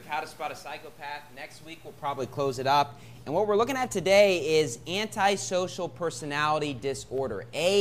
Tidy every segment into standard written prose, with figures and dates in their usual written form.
How to Spot a Psychopath. Next week, we'll probably close it up. And what we're looking at today is antisocial personality disorder,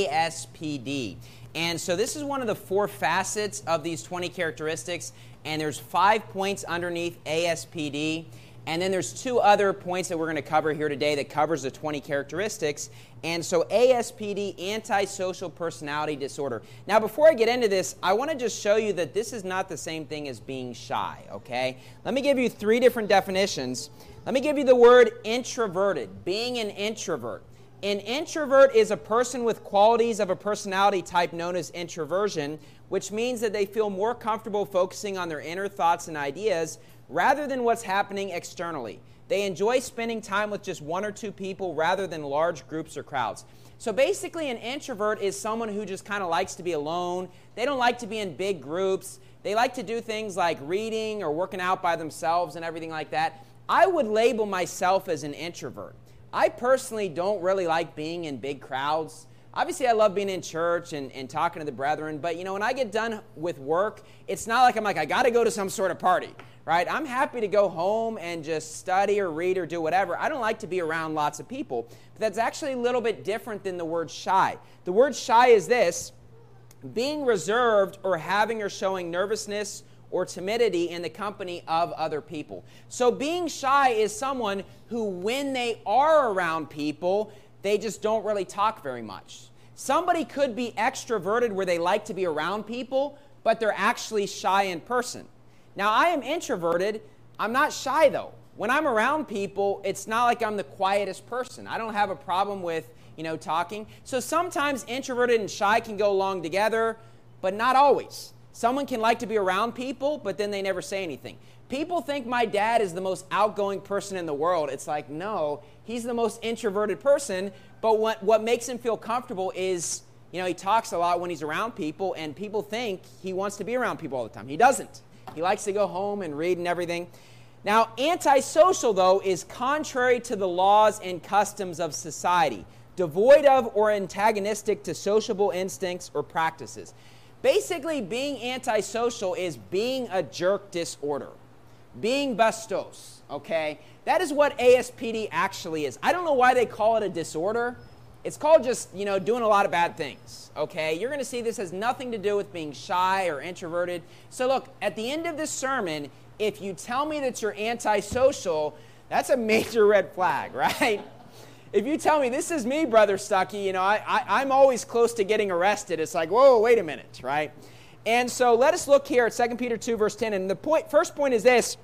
ASPD. And so this is one of the 4 facets of these 20 characteristics, and there's 5 points underneath ASPD. And then there's 2 other points that we're going to cover here today that covers the 20 characteristics. And so ASPD, antisocial personality disorder. Now, before I get into this, I want to just show you that this is not the same thing as being shy, okay? Let me give you 3 different definitions. Let me give you the word introverted, being an introvert. An introvert is a person with qualities of a personality type known as introversion, which means that they feel more comfortable focusing on their inner thoughts and ideas rather than what's happening externally. They enjoy spending time with just 1 or 2 people rather than large groups or crowds. So basically, an introvert is someone who just kind of likes to be alone. They don't like to be in big groups. They like to do things like reading or working out by themselves and everything like that. I would label myself as an introvert. I personally don't really like being in big crowds. Obviously, I love being in church and talking to the brethren, but when I get done with work, it's not like I got to go to some sort of party, right? I'm happy to go home and just study or read or do whatever. I don't like to be around lots of people, but that's actually a little bit different than the word shy. The word shy is this: being reserved or having or showing nervousness or timidity in the company of other people. So being shy is someone who, when they are around people, they just don't really talk very much. Somebody could be extroverted where they like to be around people, but they're actually shy in person. Now, I am introverted. I'm not shy, though. When I'm around people, it's not like I'm the quietest person. I don't have a problem with, talking. So sometimes introverted and shy can go along together, but not always. Someone can like to be around people, but then they never say anything. People think my dad is the most outgoing person in the world. It's like, no, he's the most introverted person, but what makes him feel comfortable is, he talks a lot when he's around people, and people think he wants to be around people all the time. He doesn't. He likes to go home and read and everything. Now, antisocial, though, is contrary to the laws and customs of society, devoid of or antagonistic to sociable instincts or practices. Basically, being antisocial is being a jerk disorder, being bastos, okay? That is what ASPD actually is. I don't know why they call it a disorder. It's called just, doing a lot of bad things, okay? You're going to see this has nothing to do with being shy or introverted. So look, at the end of this sermon, if you tell me that you're antisocial, that's a major red flag, right? If you tell me, this is me, Brother Stuckey, I'm always close to getting arrested, it's like, whoa, wait a minute, right? And so let us look here at 2 Peter 2, verse 10. And the first point is this: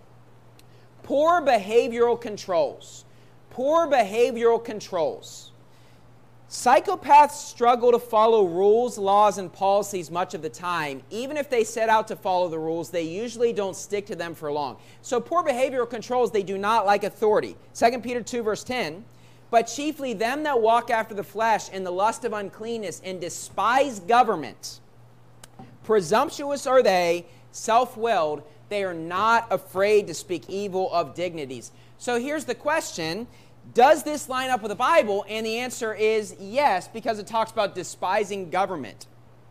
poor behavioral controls. Poor behavioral controls. Psychopaths struggle to follow rules, laws, and policies much of the time. Even if they set out to follow the rules, they usually don't stick to them for long. So poor behavioral controls, they do not like authority. 2 Peter 2, verse 10. But chiefly them that walk after the flesh in the lust of uncleanness and despise government. Presumptuous are they, self-willed. They are not afraid to speak evil of dignities. So here's the question: does this line up with the Bible? And the answer is yes, because it talks about despising government,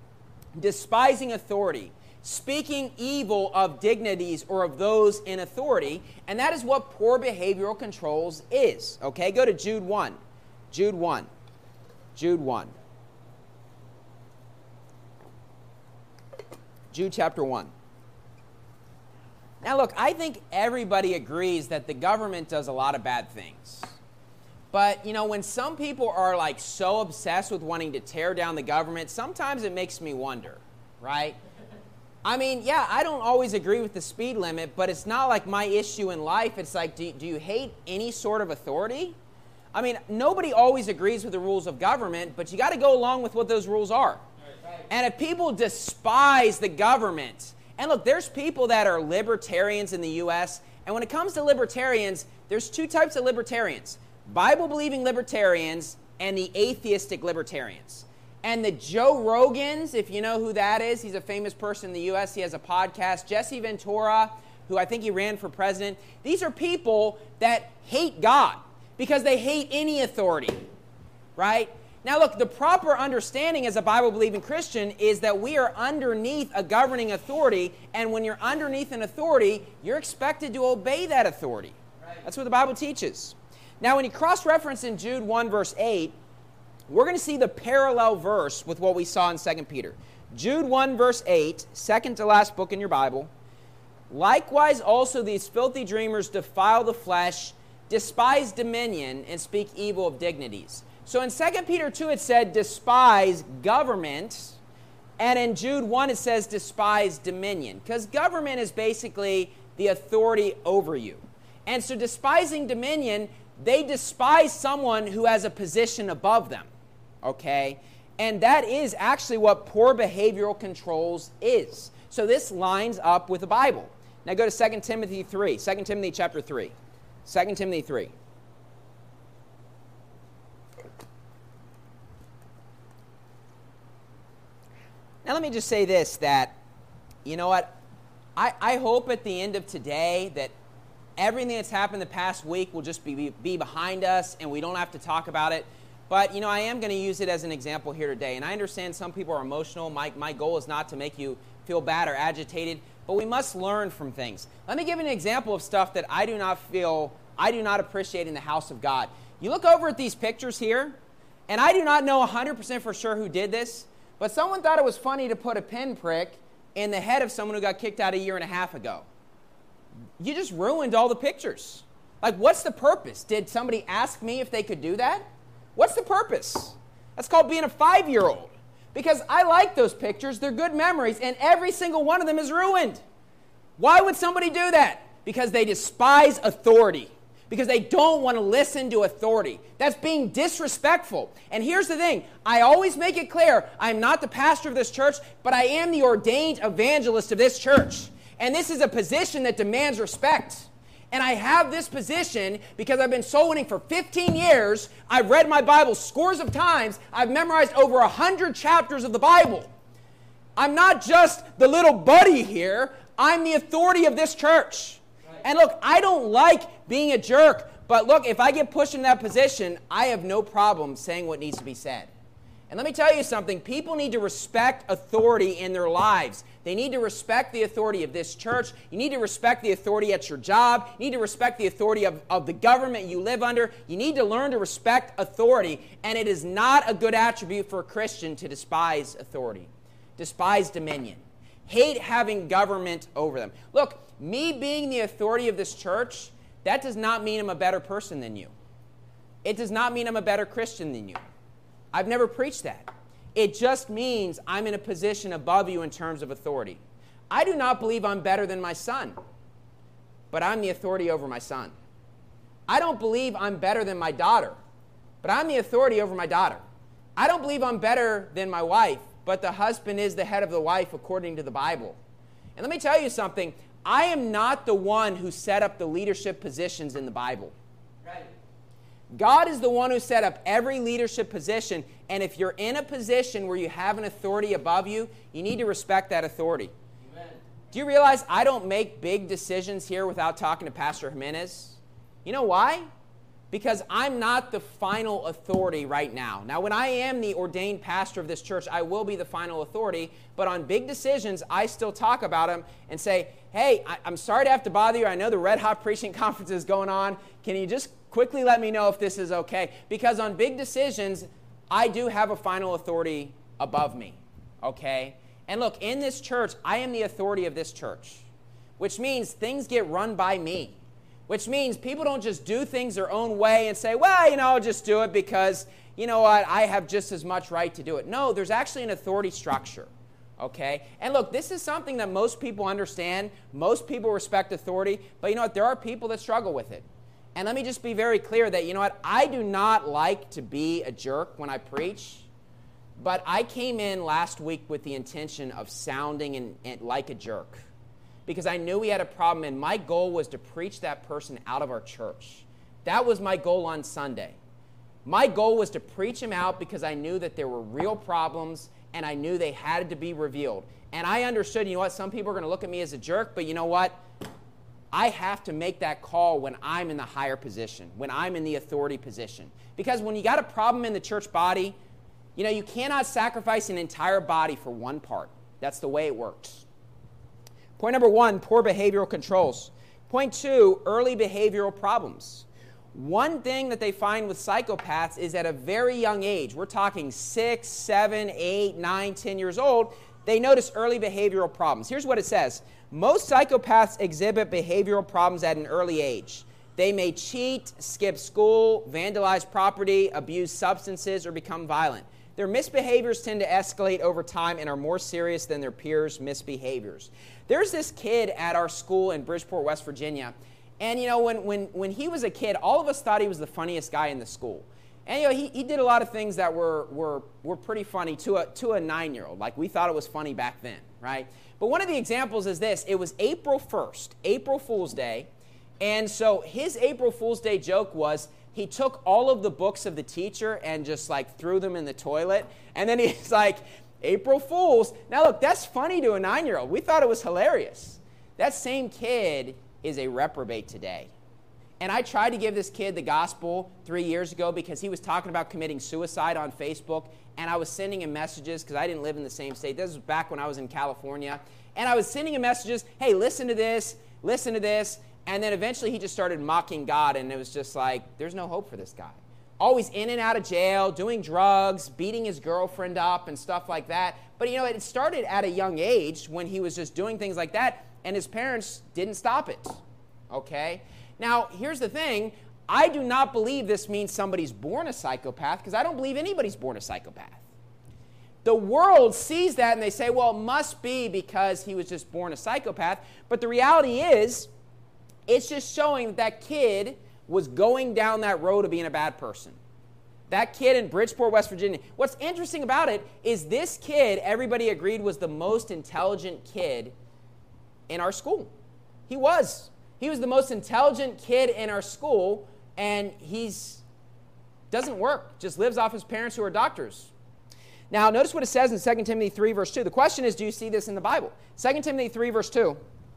despising authority, speaking evil of dignities or of those in authority, and that is what poor behavioral controls is. Okay, go to Jude 1. Jude 1. Jude 1. Jude chapter 1. Now look, I think everybody agrees that the government does a lot of bad things. But, when some people are so obsessed with wanting to tear down the government, sometimes it makes me wonder, right? I mean, yeah, I don't always agree with the speed limit, but it's not like my issue in life. It's like, do you hate any sort of authority? I mean, nobody always agrees with the rules of government, but you got to go along with what those rules are. Right. And if people despise the government, and look, there's people that are libertarians in the U.S., and when it comes to libertarians, there's 2 types of libertarians: Bible-believing libertarians and the atheistic libertarians. And the Joe Rogans, if you know who that is, he's a famous person in the U.S. He has a podcast. Jesse Ventura, who I think he ran for president. These are people that hate God because they hate any authority, right? Now look, the proper understanding as a Bible-believing Christian is that we are underneath a governing authority, and when you're underneath an authority, you're expected to obey that authority. Right. That's what the Bible teaches. Now when you cross-reference in Jude 1 verse 8, we're going to see the parallel verse with what we saw in 2 Peter. Jude 1 verse 8, second to last book in your Bible. Likewise also these filthy dreamers defile the flesh, despise dominion, and speak evil of dignities. So in 2 Peter 2 it said despise government, and in Jude 1 it says despise dominion, because government is basically the authority over you. And so despising dominion, they despise someone who has a position above them, okay? And that is actually what poor behavioral controls is. So this lines up with the Bible. Now go to 2 Timothy 3, 2 Timothy chapter 3. 2 Timothy 3. Now let me just say this, that, you know what, I hope at the end of today that everything that's happened the past week will just be behind us and we don't have to talk about it. But, you know, I am going to use it as an example here today. And I understand some people are emotional. My goal is not to make you feel bad or agitated, but we must learn from things. Let me give you an example of stuff that I do not appreciate in the house of God. You look over at these pictures here, and I do not know 100% for sure who did this, but someone thought it was funny to put a pinprick in the head of someone who got kicked out a year and a half ago. You just ruined all the pictures. Like, what's the purpose? Did somebody ask me if they could do that? What's the purpose? That's called being a 5-year-old. Because I like those pictures. They're good memories, and every single one of them is ruined. Why would somebody do that? Because they despise authority. Because they don't want to listen to authority. That's being disrespectful. And here's the thing. I always make it clear, I'm not the pastor of this church, but I am the ordained evangelist of this church. And this is a position that demands respect. And I have this position because I've been soul winning for 15 years. I've read my Bible scores of times. I've memorized over 100 chapters of the Bible. I'm not just the little buddy here. I'm the authority of this church. And look, I don't like being a jerk, but look, if I get pushed in that position, I have no problem saying what needs to be said. And let me tell you something, people need to respect authority in their lives. They need to respect the authority of this church. You need to respect the authority at your job. You need to respect the authority of the government you live under. You need to learn to respect authority, and it is not a good attribute for a Christian to despise authority, despise dominion, hate having government over them. Look, me being the authority of this church, that does not mean I'm a better person than you. It does not mean I'm a better Christian than you. I've never preached that. It just means I'm in a position above you in terms of authority. I do not believe I'm better than my son, but I'm the authority over my son. I don't believe I'm better than my daughter, but I'm the authority over my daughter. I don't believe I'm better than my wife, but the husband is the head of the wife according to the Bible. And let me tell you something. I am not the one who set up the leadership positions in the Bible. Right. God is the one who set up every leadership position, and if you're in a position where you have an authority above you, you need to respect that authority. Amen. Do you realize I don't make big decisions here without talking to Pastor Jimenez? You know why? Because I'm not the final authority right now. Now, when I am the ordained pastor of this church, I will be the final authority, but on big decisions, I still talk about them and say, hey, I'm sorry to have to bother you. I know the Red Hot Preaching Conference is going on. Can you just quickly let me know if this is okay? Because on big decisions, I do have a final authority above me, okay? And look, in this church, I am the authority of this church, which means things get run by me, which means people don't just do things their own way and say, well, you know, I'll just do it because, you know what, I have just as much right to do it. No, there's actually an authority structure. Okay? And look, this is something that most people understand. Most people respect authority. But you know what? There are people that struggle with it. And let me just be very clear that, you know what? I do not like to be a jerk when I preach. But I came in last week with the intention of sounding and like a jerk. Because I knew we had a problem, and my goal was to preach that person out of our church. That was my goal on Sunday. My goal was to preach him out because I knew that there were real problems, and I knew they had to be revealed. And I understood, you know what, some people are going to look at me as a jerk, but you know what? I have to make that call when I'm in the higher position, when I'm in the authority position. Because when you got a problem in the church body, You know, you cannot sacrifice an entire body for one part. That's the way it works. Point number 1, poor behavioral controls. Point 2, early behavioral problems. One thing that they find with psychopaths is at a very young age, we're talking 6, 7, 8, 9, 10 years old, they notice early behavioral problems. Here's what it says. Most psychopaths exhibit behavioral problems at an early age. They may cheat, skip school, vandalize property, abuse substances, or become violent. Their misbehaviors tend to escalate over time and are more serious than their peers' misbehaviors. There's this kid at our school in Bridgeport, West Virginia, and you know, when he was a kid, all of us thought he was the funniest guy in the school. And you know, he did a lot of things that were pretty funny to a 9-year-old. Like, we thought it was funny back then, right? But one of the examples is this. It was April 1st, April Fool's Day, and so his April Fool's Day joke was he took all of the books of the teacher and just like threw them in the toilet, and then he's like, April Fools. Now look, that's funny to a 9-year-old. We thought it was hilarious. That same kid is a reprobate today. And I tried to give this kid the gospel 3 years ago because he was talking about committing suicide on Facebook, and I was sending him messages because I didn't live in the same state. This was back when I was in California. And I was sending him messages, hey, listen to this, and then eventually he just started mocking God, and it was just like, there's no hope for this guy. Always in and out of jail, doing drugs, beating his girlfriend up and stuff like that. But you know, it started at a young age when he was just doing things like that, and his parents didn't stop it, okay? Now, here's the thing. I do not believe this means somebody's born a psychopath, because I don't believe anybody's born a psychopath. The world sees that and they say, well, it must be because he was just born a psychopath. But the reality is, it's just showing that that kid was going down that road of being a bad person. That kid in Bridgeport, West Virginia. What's interesting about it is this kid, everybody agreed, was the most intelligent kid in our school. He was. He was the most intelligent kid in our school, and doesn't work, just lives off his parents who are doctors. Now, notice what it says in 2 Timothy 3, verse 2. The question is, do you see this in the Bible? 2 Timothy 3, verse 2.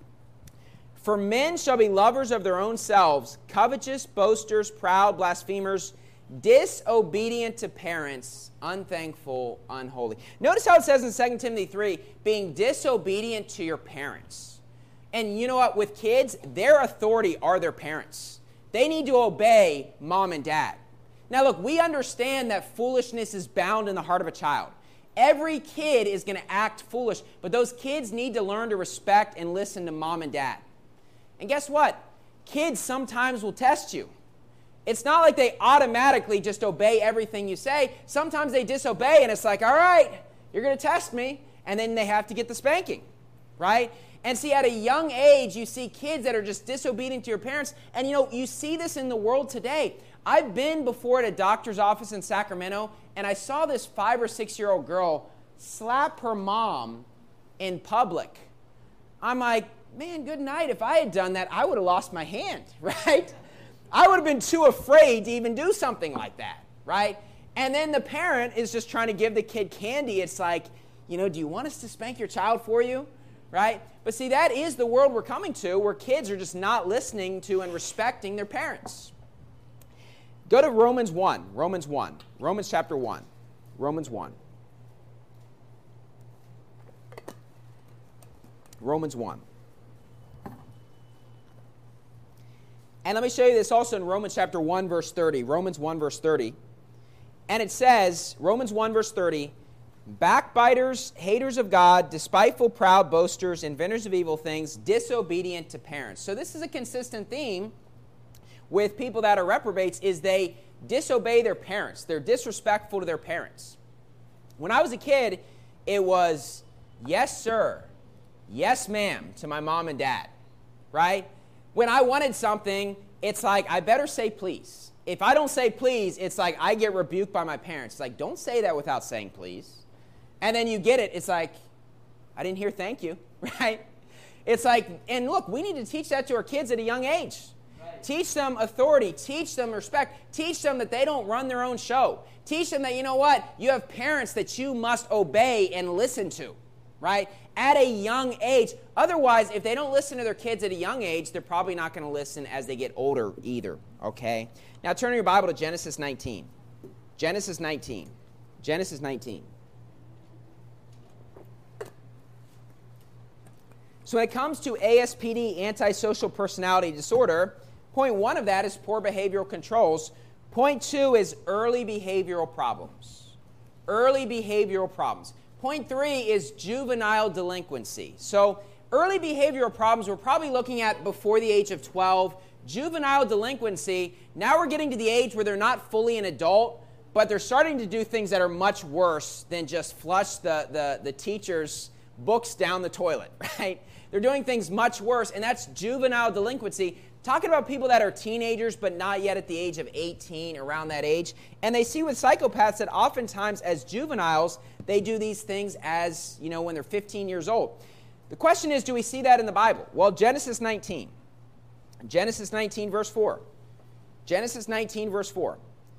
For men shall be lovers of their own selves, covetous, boasters, proud, blasphemers, disobedient to parents, unthankful, unholy. Notice how it says in 2 Timothy 3, being disobedient to your parents. And you know what? With kids, their authority are their parents. They need to obey mom and dad. Now look, we understand that foolishness is bound in the heart of a child. Every kid is going to act foolish, but those kids need to learn to respect and listen to mom and dad. And guess what? Kids sometimes will test you. It's not like they automatically just obey everything you say. Sometimes they disobey, and it's like, all right, you're going to test me, and then they have to get the spanking, right? And see, at a young age, you see kids that are just disobedient to your parents, and you know, you see this in the world today. I've been before at a doctor's office in Sacramento, and I saw this 5 or 6-year-old girl slap her mom in public. I'm like, man, good night. If I had done that, I would have lost my hand, right? I would have been too afraid to even do something like that, right? And then the parent is just trying to give the kid candy. It's like, you know, do you want us to spank your child for you, right? But see, that is the world we're coming to, where kids are just not listening to and respecting their parents. Go to Romans chapter 1. Romans 1. And let me show you this also in Romans chapter 1, verse 30. Romans 1, verse 30. And it says, Romans 1, verse 30, backbiters, haters of God, despiteful, proud, boasters, inventors of evil things, disobedient to parents. So this is a consistent theme with people that are reprobates, is they disobey their parents. They're disrespectful to their parents. When I was a kid, it was yes, sir, yes, ma'am, to my mom and dad, right? When I wanted something, it's like, I better say please. If I don't say please, it's like I get rebuked by my parents. It's like, don't say that without saying please. And then you get it. It's like, I didn't hear thank you, right? It's like, and look, we need to teach that to our kids at a young age. Right. Teach them authority. Teach them respect. Teach them that they don't run their own show. Teach them that, you know what? You have parents that you must obey and listen to, right? At a young age. Otherwise, if they don't listen to their kids at a young age, they're probably not going to listen as they get older either, okay? Now turn your Bible to Genesis 19. Genesis 19. Genesis 19. So when it comes to ASPD, antisocial personality disorder, point 1 of that is poor behavioral controls. Point 2 is early behavioral problems. Early behavioral problems. Point 3 is juvenile delinquency. So early behavioral problems we're probably looking at before the age of 12. Juvenile delinquency, now we're getting to the age where they're not fully an adult, but they're starting to do things that are much worse than just flush the teacher's books down the toilet, right? They're doing things much worse, and that's juvenile delinquency. Talking about people that are teenagers but not yet at the age of 18, around that age. And they see with psychopaths that oftentimes as juveniles, they do these things as, when they're 15 years old. The question is, do we see that in the Bible? Well, Genesis 19. Genesis 19, verse 4. Genesis 19, verse 4.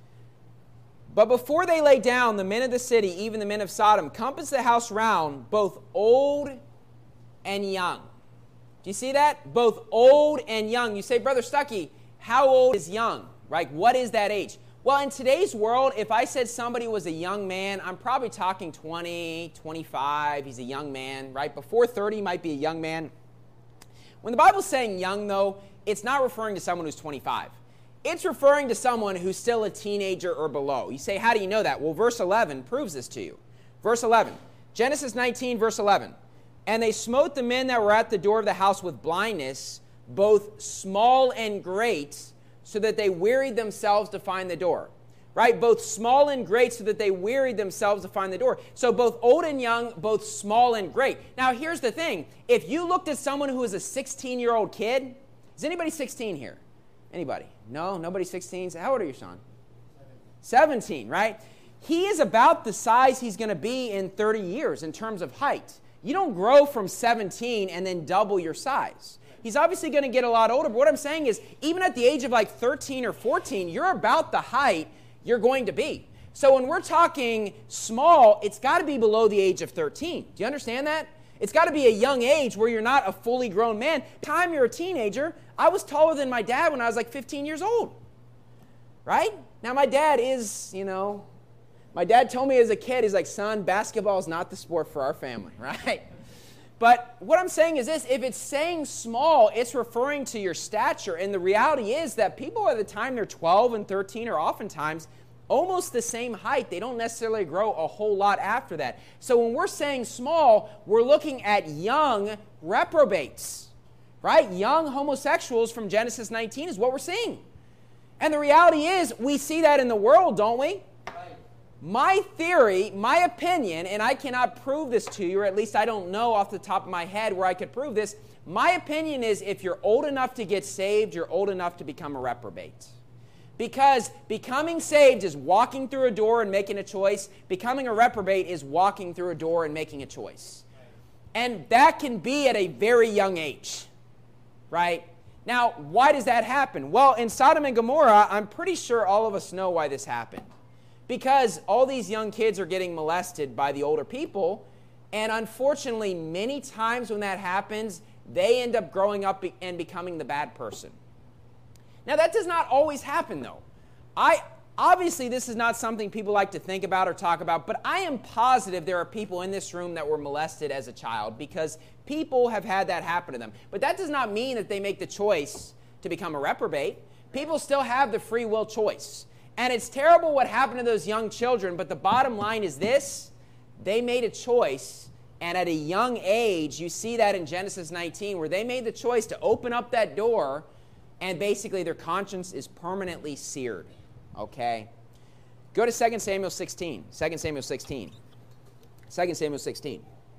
But before they lay down, the men of the city, even the men of Sodom, compassed the house round, both old and young. Do you see that? Both old and young. You say, Brother Stuckey, how old is young? Right? What is that age? Well, in today's world, if I said somebody was a young man, I'm probably talking 20, 25. He's a young man, right? Before 30 might be a young man. When the Bible's saying young, though, it's not referring to someone who's 25. It's referring to someone who's still a teenager or below. You say, how do you know that? Well, verse 11 proves this to you. Verse 11, Genesis 19, verse 11. And they smote the men that were at the door of the house with blindness, both small and great, so that they wearied themselves to find the door. Right? Both small and great, so that they wearied themselves to find the door. So both old and young, both small and great. Now, here's the thing. If you looked at someone who is a 16-year-old kid, is anybody 16 here? Anybody? No? Nobody 16? How old are you, Sean? 17, right? He is about the size he's going to be in 30 years in terms of height. You don't grow from 17 and then double your size. He's obviously going to get a lot older, but what I'm saying is, even at the age of like 13 or 14, you're about the height you're going to be. So when we're talking small, it's got to be below the age of 13. Do you understand that? It's got to be a young age where you're not a fully grown man. Time you're a teenager, I was taller than my dad when I was like 15 years old. Right? Now my dad is, my dad told me as a kid, he's like, son, basketball is not the sport for our family, right? But what I'm saying is this, if it's saying small, it's referring to your stature. And the reality is that people by the time they're 12 and 13 are oftentimes almost the same height. They don't necessarily grow a whole lot after that. So when we're saying small, we're looking at young reprobates, right? Young homosexuals from Genesis 19 is what we're seeing. And the reality is we see that in the world, don't we? My theory, my opinion, and I cannot prove this to you, or at least I don't know off the top of my head where I could prove this. My opinion is if you're old enough to get saved, you're old enough to become a reprobate. Because becoming saved is walking through a door and making a choice. Becoming a reprobate is walking through a door and making a choice. And that can be at a very young age, right? Now, why does that happen? Well, in Sodom and Gomorrah, I'm pretty sure all of us know why this happened. Because all these young kids are getting molested by the older people, and unfortunately, many times when that happens, they end up growing up and becoming the bad person. Now, that does not always happen, though. Obviously, this is not something people like to think about or talk about, but I am positive there are people in this room that were molested as a child because people have had that happen to them. But that does not mean that they make the choice to become a reprobate. People still have the free will choice. And it's terrible what happened to those young children, but the bottom line is this. They made a choice, and at a young age, you see that in Genesis 19, where they made the choice to open up that door, and basically their conscience is permanently seared. Okay? Go to 2 Samuel 16. 2 Samuel 16. 2 Samuel 16.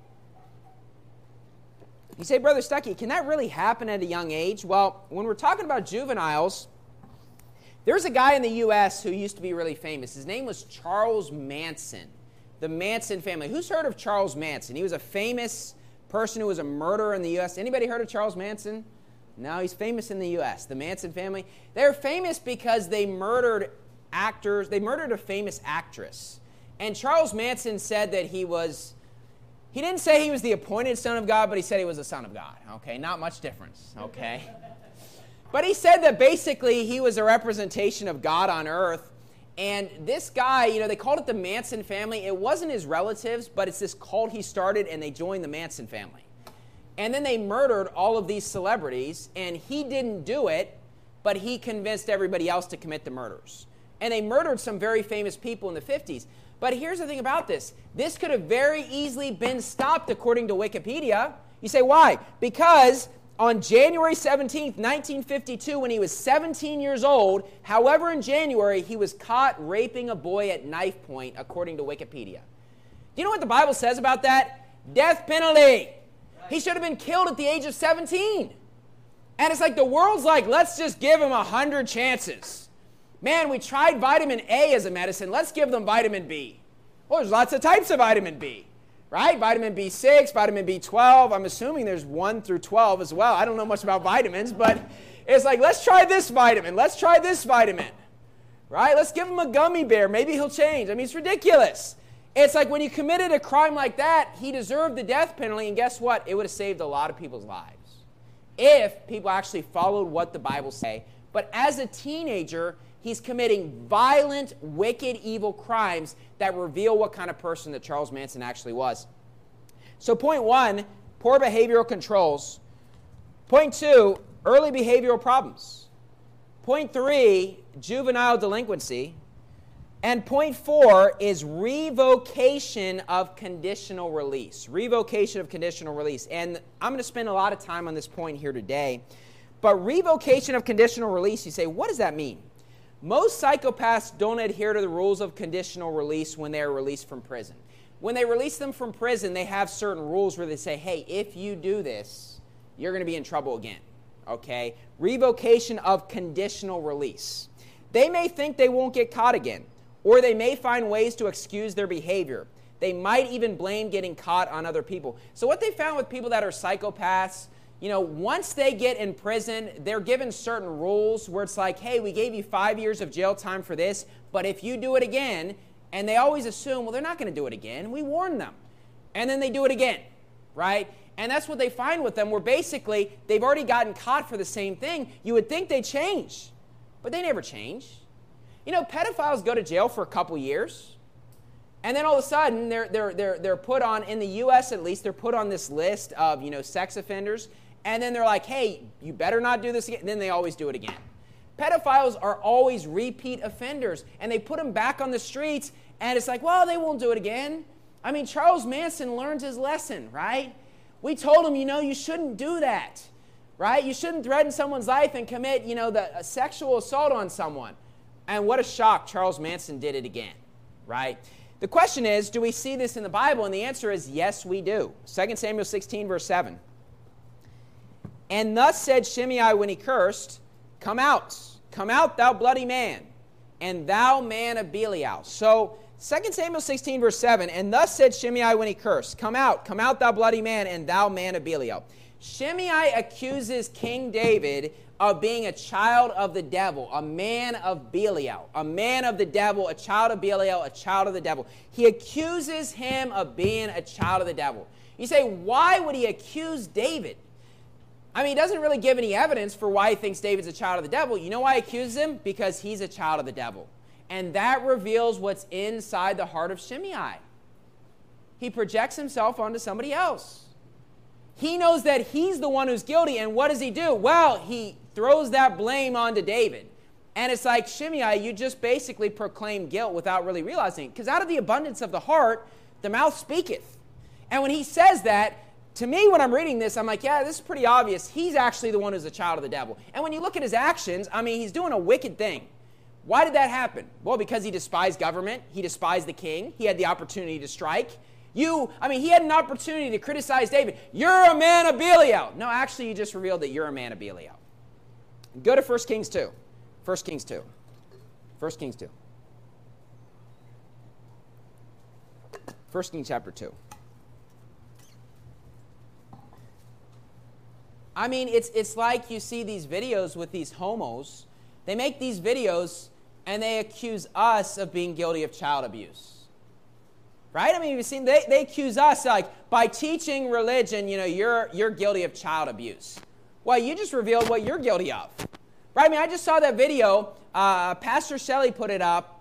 You say, Brother Stuckey, can that really happen at a young age? Well, when we're talking about juveniles, there's a guy in the U.S. who used to be really famous. His name was Charles Manson, the Manson family. Who's heard of Charles Manson? He was a famous person who was a murderer in the U.S. Anybody heard of Charles Manson? No, he's famous in the U.S., the Manson family. They're famous because they murdered actors. They murdered a famous actress. And Charles Manson said that he didn't say he was the appointed son of God, but he said he was the son of God. Okay, not much difference, okay? But he said that basically he was a representation of God on earth, And this guy, they called it the Manson family. It wasn't his relatives, but it's this cult he started, and they joined the Manson family. And then they murdered all of these celebrities, and he didn't do it, but he convinced everybody else to commit the murders. And they murdered some very famous people in the 50s. But here's the thing about this. This could have very easily been stopped according to Wikipedia. You say, why? Because on January 17th, 1952, when he was 17 years old, however, in January, he was caught raping a boy at knife point, according to Wikipedia. Do you know what the Bible says about that? Death penalty. Right. He should have been killed at the age of 17. And it's like the world's like, let's just give him 100 chances. Man, we tried vitamin A as a medicine. Let's give them vitamin B. Well, there's lots of types of vitamin B. Right? Vitamin B6, vitamin B12. I'm assuming there's 1 through 12 as well. I don't know much about vitamins, but it's like, let's try this vitamin. Let's try this vitamin. Right? Let's give him a gummy bear. Maybe he'll change. I mean, it's ridiculous. It's like when you committed a crime like that, he deserved the death penalty, and guess what? It would have saved a lot of people's lives if people actually followed what the Bible says. But as a teenager, he's committing violent, wicked, evil crimes that reveal what kind of person that Charles Manson actually was. So point 1, poor behavioral controls. Point 2, early behavioral problems. Point 3, juvenile delinquency. And point 4 is revocation of conditional release. Revocation of conditional release. And I'm going to spend a lot of time on this point here today. But revocation of conditional release, you say, what does that mean? Most psychopaths don't adhere to the rules of conditional release when they are released from prison. When they release them from prison, they have certain rules where they say, hey, if you do this, you're going to be in trouble again. Okay? Revocation of conditional release. They may think they won't get caught again, or they may find ways to excuse their behavior. They might even blame getting caught on other people. So what they found with people that are psychopaths, once they get in prison, they're given certain rules where it's like, hey, we gave you 5 years of jail time for this, but if you do it again, and they always assume, well, they're not going to do it again. We warned them. And then they do it again, right? And that's what they find with them, where basically they've already gotten caught for the same thing. You would think they change, but they never change. Pedophiles go to jail for a couple years, and then all of a sudden they're put on, in the U.S. at least, they're put on this list of, sex offenders. And then they're like, hey, you better not do this again. And then they always do it again. Pedophiles are always repeat offenders. And they put them back on the streets. And it's like, well, they won't do it again. I mean, Charles Manson learned his lesson, right? We told him, you shouldn't do that, right? You shouldn't threaten someone's life and commit, a sexual assault on someone. And what a shock, Charles Manson did it again, right? The question is, do we see this in the Bible? And the answer is, yes, we do. 2 Samuel 16, verse 7. And thus said Shimei when he cursed, come out, thou bloody man, and thou man of Belial. So 2 Samuel 16, verse 7, and thus said Shimei when he cursed, come out, thou bloody man, and thou man of Belial. Shimei accuses King David of being a child of the devil, a man of Belial, a man of the devil, a child of Belial, a child of the devil. He accuses him of being a child of the devil. You say, why would he accuse David? I mean, he doesn't really give any evidence for why he thinks David's a child of the devil. You know why he accuses him? Because he's a child of the devil. And that reveals what's inside the heart of Shimei. He projects himself onto somebody else. He knows that he's the one who's guilty, and what does he do? Well, he throws that blame onto David. And it's like, Shimei, you just basically proclaim guilt without really realizing it. Because out of the abundance of the heart, the mouth speaketh. And when he says that, to me, when I'm reading this, I'm like, yeah, this is pretty obvious. He's actually the one who's a child of the devil. And when you look at his actions, I mean, he's doing a wicked thing. Why did that happen? Well, because he despised government. He despised the king. He had the opportunity to strike. He had an opportunity to criticize David. You're a man of Belial. No, actually, you just revealed that you're a man of Belial. Go to 1 Kings 2. 1 Kings 2. 1 Kings 2. 1 Kings chapter 2. I mean, it's like you see these videos with these homos. They make these videos, and they accuse us of being guilty of child abuse. Right? I mean, you've seen, they accuse us, like, by teaching religion, you're guilty of child abuse. Well, you just revealed what you're guilty of. Right? I mean, I just saw that video. Pastor Shelley put it up,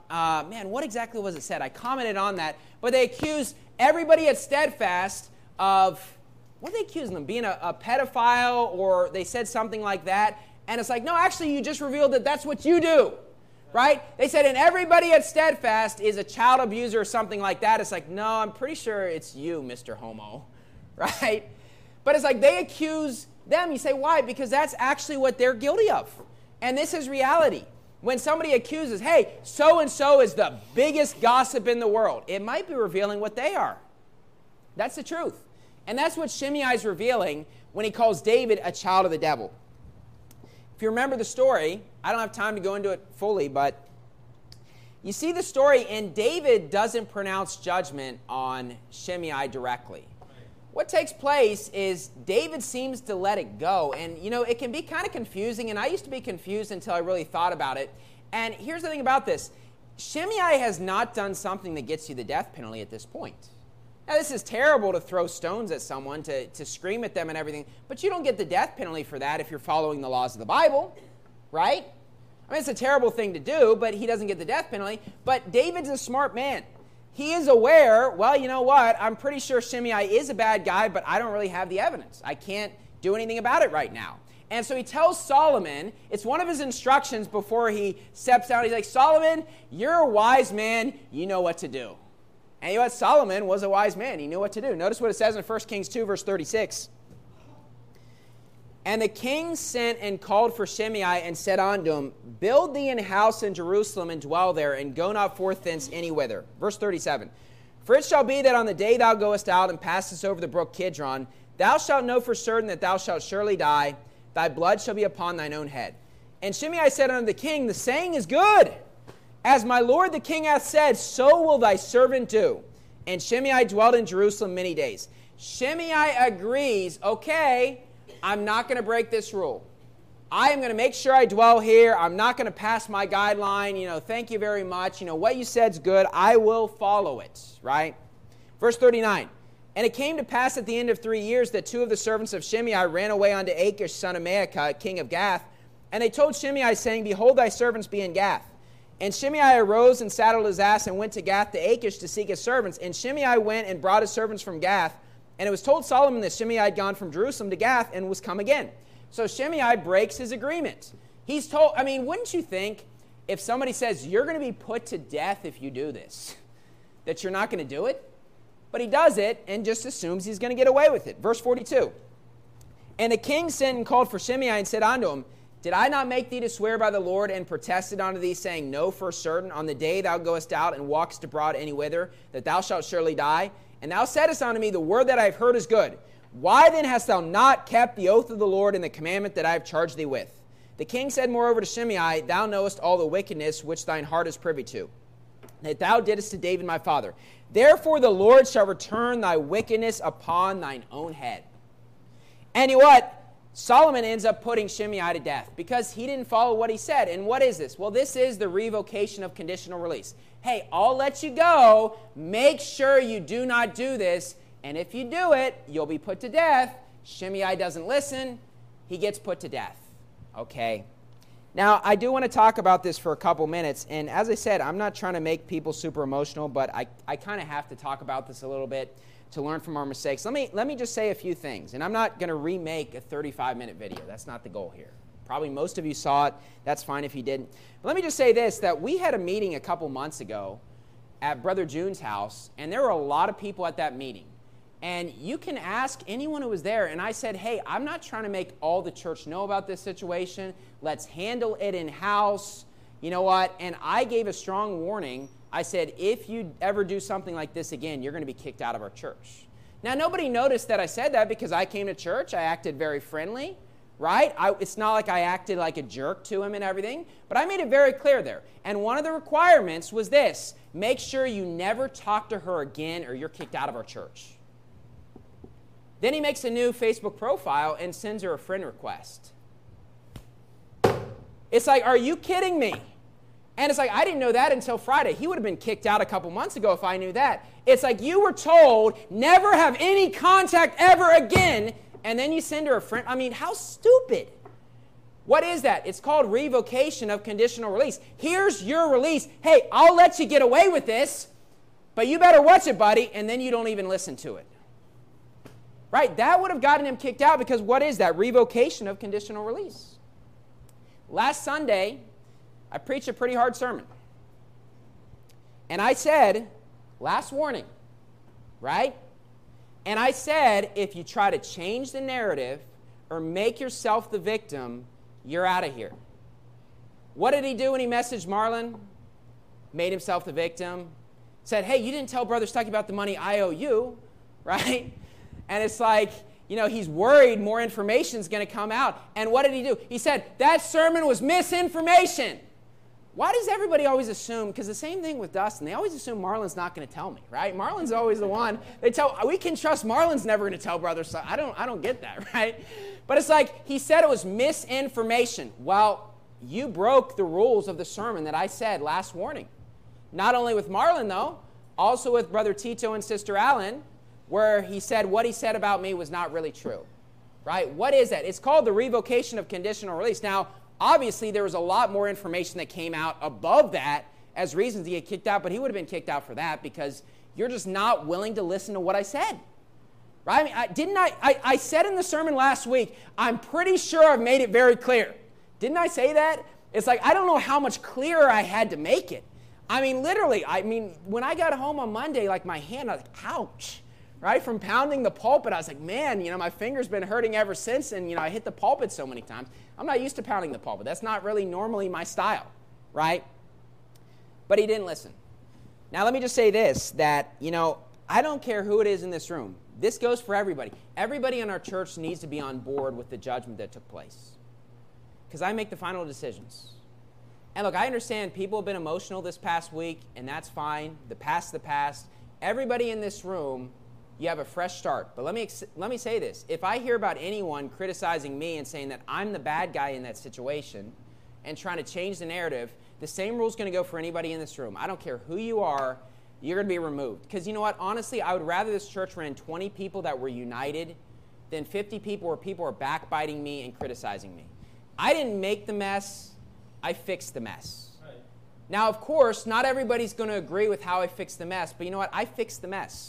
what exactly was it said? I commented on that. But they accused everybody at Steadfast of, what did they accuse them? Being a pedophile, or they said something like that. And it's like, no, actually, you just revealed that that's what you do, right? They said, and everybody at Steadfast is a child abuser or something like that. It's like, no, I'm pretty sure it's you, Mr. Homo, right? But it's like they accuse them. You say, why? Because that's actually what they're guilty of. And this is reality. When somebody accuses, hey, so-and-so is the biggest gossip in the world, it might be revealing what they are. That's the truth. And that's what Shimei is revealing when he calls David a child of the devil. If you remember the story, I don't have time to go into it fully, but you see the story, and David doesn't pronounce judgment on Shimei directly. What takes place is David seems to let it go, and it can be kind of confusing, and I used to be confused until I really thought about it. And here's the thing about this. Shimei has not done something that gets you the death penalty at this point. Now, this is terrible to throw stones at someone, to scream at them and everything, but you don't get the death penalty for that if you're following the laws of the Bible, right? I mean, it's a terrible thing to do, but he doesn't get the death penalty. But David's a smart man. He is aware, well, you know what, I'm pretty sure Shimei is a bad guy, but I don't really have the evidence. I can't do anything about it right now. And so he tells Solomon, it's one of his instructions before he steps down. He's like, Solomon, you're a wise man. You know what to do. And you know what? Solomon was a wise man. He knew what to do. Notice what it says in 1 Kings 2, verse 36. And the king sent and called for Shimei and said unto him, build thee an house in Jerusalem and dwell there, and go not forth thence any whither. Verse 37. For it shall be that on the day thou goest out and passest over the brook Kidron, thou shalt know for certain that thou shalt surely die. Thy blood shall be upon thine own head. And Shimei said unto the king, the saying is good. As my lord the king hath said, so will thy servant do. And Shimei dwelt in Jerusalem many days. Shimei agrees, okay, I'm not going to break this rule. I am going to make sure I dwell here. I'm not going to pass my guideline. Thank you very much. What you said's good. I will follow it, right? Verse 39. And it came to pass at the end of 3 years that two of the servants of Shimei ran away unto Achish, son of Maacah, king of Gath. And they told Shimei, saying, behold, thy servants be in Gath. And Shimei arose and saddled his ass and went to Gath to Achish to seek his servants. And Shimei went and brought his servants from Gath. And it was told Solomon that Shimei had gone from Jerusalem to Gath and was come again. So Shimei breaks his agreement. He's told, wouldn't you think if somebody says, you're going to be put to death if you do this, that you're not going to do it? But he does it and just assumes he's going to get away with it. Verse 42. And the king sent and called for Shimei and said unto him, did I not make thee to swear by the Lord and protested unto thee, saying, no, for certain, on the day thou goest out and walkest abroad any whither, that thou shalt surely die? And thou saidst unto me, the word that I have heard is good. Why then hast thou not kept the oath of the Lord and the commandment that I have charged thee with? The king said moreover to Shimei, thou knowest all the wickedness which thine heart is privy to, that thou didst to David my father. Therefore the Lord shall return thy wickedness upon thine own head. And you know what? Solomon ends up putting Shimei to death because he didn't follow what he said. And what is this? Well, this is the revocation of conditional release. Hey, I'll let you go. Make sure you do not do this. And if you do it, you'll be put to death. Shimei doesn't listen. He gets put to death. Okay. Now, I do want to talk about this for a couple minutes. And as I said, I'm not trying to make people super emotional, but I kind of have to talk about this a little bit to learn from our mistakes. Let me just say a few things. And I'm not going to remake a 35-minute video. That's not the goal here. Probably most of you saw it. That's fine if you didn't. But let me just say this, that we had a meeting a couple months ago at Brother June's house, and there were a lot of people at that meeting. And you can ask anyone who was there, and I said, hey, I'm not trying to make all the church know about this situation. Let's handle it in-house. You know what? And I gave a strong warning. I said, if you ever do something like this again, you're going to be kicked out of our church. Now, nobody noticed that I said that because I came to church. I acted very friendly, right? It's not like I acted like a jerk to him and everything, but I made it very clear there. And one of the requirements was this: make sure you never talk to her again or you're kicked out of our church. Then he makes a new Facebook profile and sends her a friend request. It's like, are you kidding me? And it's like, I didn't know that until Friday. He would have been kicked out a couple months ago if I knew that. It's like you were told, never have any contact ever again, and then you send her a friend. I mean, how stupid. What is that? It's called revocation of conditional release. Here's your release. Hey, I'll let you get away with this, but you better watch it, buddy, and then you don't even listen to it. Right? That would have gotten him kicked out because what is that? Revocation of conditional release. Last Sunday, I preached a pretty hard sermon. And I said, last warning, right? And I said, if you try to change the narrative or make yourself the victim, you're out of here. What did he do when he messaged Marlon? Made himself the victim. Said, hey, you didn't tell Brother Stuckey about the money I owe you, right? And it's like, he's worried more information is going to come out. And what did he do? He said, that sermon was misinformation. Why does everybody always assume, because the same thing with Dustin, they always assume Marlon's not going to tell me, right? Marlon's always the one. We can trust Marlon's never going to tell Brother Stuckey. I don't get that, right? But it's like, he said it was misinformation. Well, you broke the rules of the sermon that I said last warning. Not only with Marlon, though, also with Brother Tito and Sister Allen, where he said what he said about me was not really true, right? What is that? It's called the revocation of conditional release. Now, obviously, there was a lot more information that came out above that as reasons to get kicked out, but he would have been kicked out for that because you're just not willing to listen to what I said, right? I said in the sermon last week, I'm pretty sure I've made it very clear. Didn't I say that? It's like, I don't know how much clearer I had to make it. Literally, when I got home on Monday, like my hand, I was like, ouch. Right? From pounding the pulpit, I was like, man, my finger's been hurting ever since, and, I hit the pulpit so many times. I'm not used to pounding the pulpit. That's not really normally my style, right? But he didn't listen. Now, let me just say this, that, I don't care who it is in this room. This goes for everybody. Everybody in our church needs to be on board with the judgment that took place because I make the final decisions. And look, I understand people have been emotional this past week, and that's fine. The past. Everybody in this room, you have a fresh start. But let me say this. If I hear about anyone criticizing me and saying that I'm the bad guy in that situation and trying to change the narrative, the same rule is going to go for anybody in this room. I don't care who you are, you're going to be removed. Because you know what? Honestly, I would rather this church ran 20 people that were united than 50 people where people are backbiting me and criticizing me. I didn't make the mess. I fixed the mess. Right. Now, of course, not everybody's going to agree with how I fixed the mess. But you know what? I fixed the mess.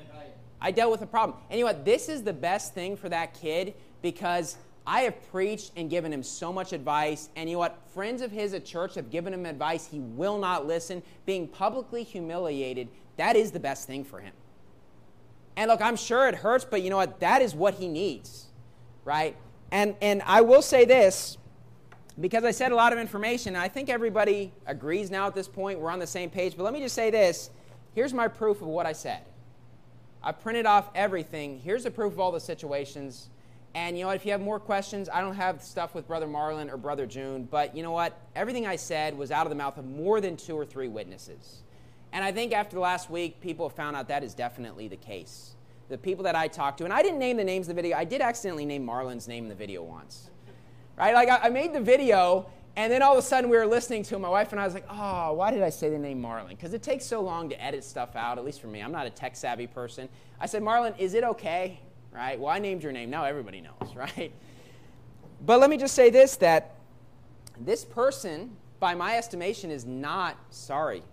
I dealt with a problem. And you know what? This is the best thing for that kid because I have preached and given him so much advice. And you know what? Friends of his at church have given him advice. He will not listen. Being publicly humiliated, that is the best thing for him. And look, I'm sure it hurts, but you know what? That is what he needs, right? And I will say this, because I said a lot of information, and I think everybody agrees now at this point. We're on the same page. But let me just say this. Here's my proof of what I said. I printed off everything. Here's the proof of all the situations. And you know what? If you have more questions, I don't have stuff with Brother Marlon or Brother June. But you know what? Everything I said was out of the mouth of more than 2 or 3 witnesses. And I think after the last week, people have found out that is definitely the case. The people that I talked to, and I didn't name the names of the video. I did accidentally name Marlon's name in the video once. Right? Like I made the video, and then all of a sudden we were listening to it. My wife and I was like, oh, why did I say the name Marlon? Because it takes so long to edit stuff out, at least for me. I'm not a tech-savvy person. I said, Marlon, is it okay? Right? Well, I named your name. Now everybody knows, right? But let me just say this, that this person, by my estimation, is not sorry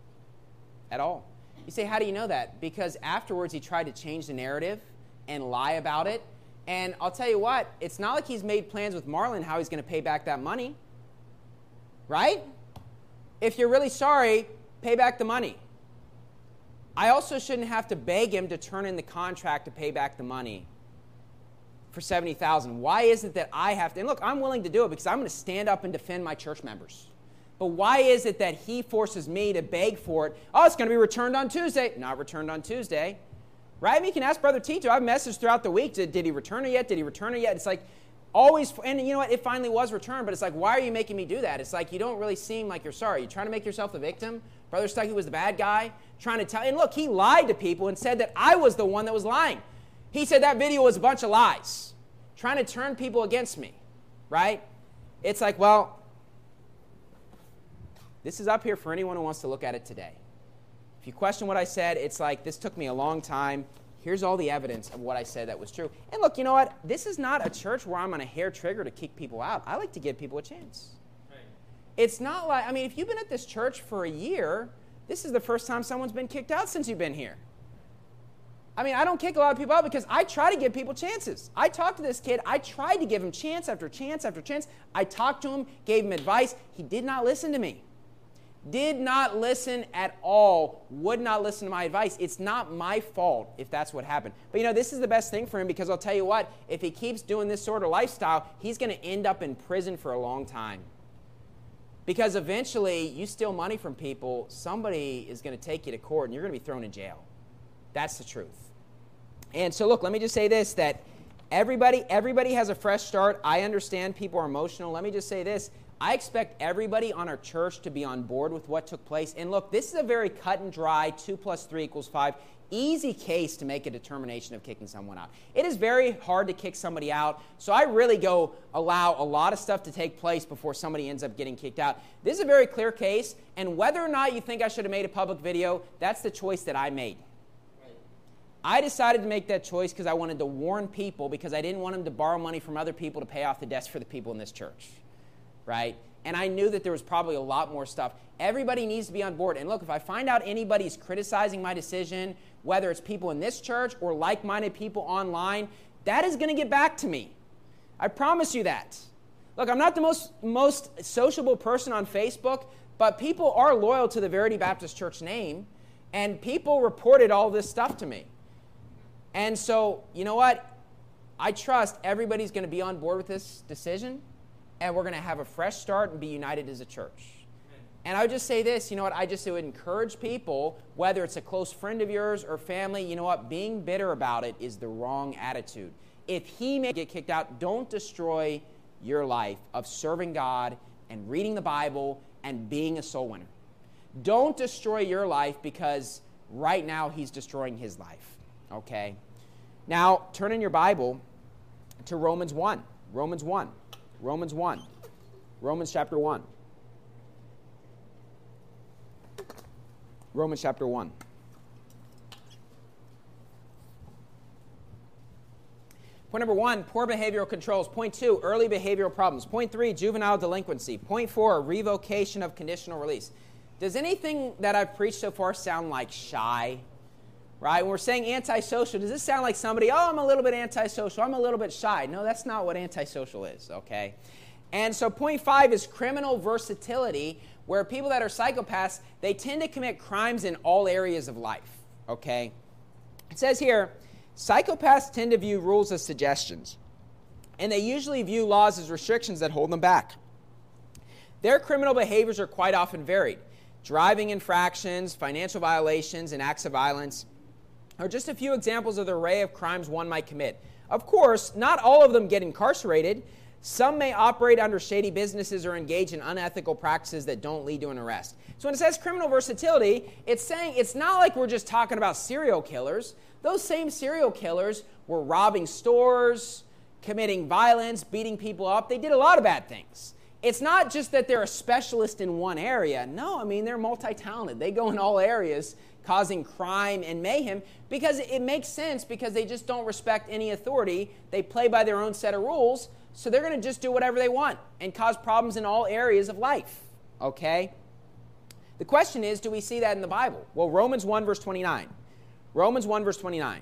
at all. You say, how do you know that? Because afterwards he tried to change the narrative and lie about it. And I'll tell you what, it's not like he's made plans with Marlon how he's going to pay back that money. Right? If you're really sorry, pay back the money. I also shouldn't have to beg him to turn in the contract to pay back the money for $70,000. Why is it that I have to? And look, I'm willing to do it because I'm going to stand up and defend my church members. But why is it that he forces me to beg for it? Oh, it's going to be returned on Tuesday. Not returned on Tuesday. Right? I mean, you can ask Brother Tito. I've messaged throughout the week. Did he return it yet? Did he return it yet? It's like always, and you know what? It finally was returned, but it's like, why are you making me do that? It's like you don't really seem like you're sorry. You're trying to make yourself the victim. Brother Stuckey was the bad guy, trying to tell. And look, he lied to people and said that I was the one that was lying. He said that video was a bunch of lies, trying to turn people against me. Right? It's like, well, this is up here for anyone who wants to look at it today. If you question what I said, it's like, this took me a long time. Here's all the evidence of what I said that was true. And look, you know what? This is not a church where I'm on a hair trigger to kick people out. I like to give people a chance. Right. It's not like, I mean, if you've been at this church for a year, this is the first time someone's been kicked out since you've been here. I mean, I don't kick a lot of people out because I try to give people chances. I talked to this kid. I tried to give him chance after chance after chance. I talked to him, gave him advice. He did not listen to me. Did not listen at all. Would not listen to my advice. It's not my fault if that's what happened. But you know, this is the best thing for him because I'll tell you what, if he keeps doing this sort of lifestyle, he's going to end up in prison for a long time. Because eventually, you steal money from people, somebody is going to take you to court and you're going to be thrown in jail. That's the truth. And so look, let me just say this, that everybody has a fresh start. I understand people are emotional. Let me just say this. I expect everybody on our church to be on board with what took place. And look, this is a very cut and dry 2 + 3 = 5, easy case to make a determination of kicking someone out. It is very hard to kick somebody out, so I really allow a lot of stuff to take place before somebody ends up getting kicked out. This is a very clear case, and whether or not you think I should have made a public video, that's the choice that I made. I decided to make that choice because I wanted to warn people, because I didn't want them to borrow money from other people to pay off the debts for the people in this church. Right? And I knew that there was probably a lot more stuff. Everybody needs to be on board. And look, if I find out anybody's criticizing my decision, whether it's people in this church or like-minded people online, that is going to get back to me. I promise you that. Look, I'm not the most sociable person on Facebook, but people are loyal to the Verity Baptist Church name, and people reported all this stuff to me. And so, you know what? I trust everybody's going to be on board with this decision, and we're going to have a fresh start and be united as a church. And I would just say this, you know what, I just would encourage people, whether it's a close friend of yours or family, you know what, being bitter about it is the wrong attitude. If he may get kicked out, don't destroy your life of serving God and reading the Bible and being a soul winner. Don't destroy your life because right now he's destroying his life, okay? Now, turn in your Bible to Romans 1. Romans chapter 1. Romans chapter 1. Point number 1, poor behavioral controls. Point 2, early behavioral problems. Point 3, juvenile delinquency. Point 4, revocation of conditional release. Does anything that I've preached so far sound like shy? Right? When we're saying antisocial, does this sound like somebody, oh, I'm a little bit antisocial, I'm a little bit shy? No, that's not what antisocial is, okay? And so point 5 is criminal versatility, where people that are psychopaths, they tend to commit crimes in all areas of life, okay? It says here, psychopaths tend to view rules as suggestions, and they usually view laws as restrictions that hold them back. Their criminal behaviors are quite often varied. Driving infractions, financial violations, and acts of violence are just a few examples of the array of crimes one might commit. Of course, not all of them get incarcerated. Some may operate under shady businesses or engage in unethical practices that don't lead to an arrest. So when it says criminal versatility, it's saying it's not like we're just talking about serial killers. Those same serial killers were robbing stores, committing violence, beating people up. They did a lot of bad things. It's not just that they're a specialist in one area. No, I mean, they're multi-talented. They go in all areas causing crime and mayhem because it makes sense, because they just don't respect any authority. They play by their own set of rules, so they're going to just do whatever they want and cause problems in all areas of life, okay? The question is, do we see that in the Bible? Well, Romans 1, verse 29. Romans 1, verse 29.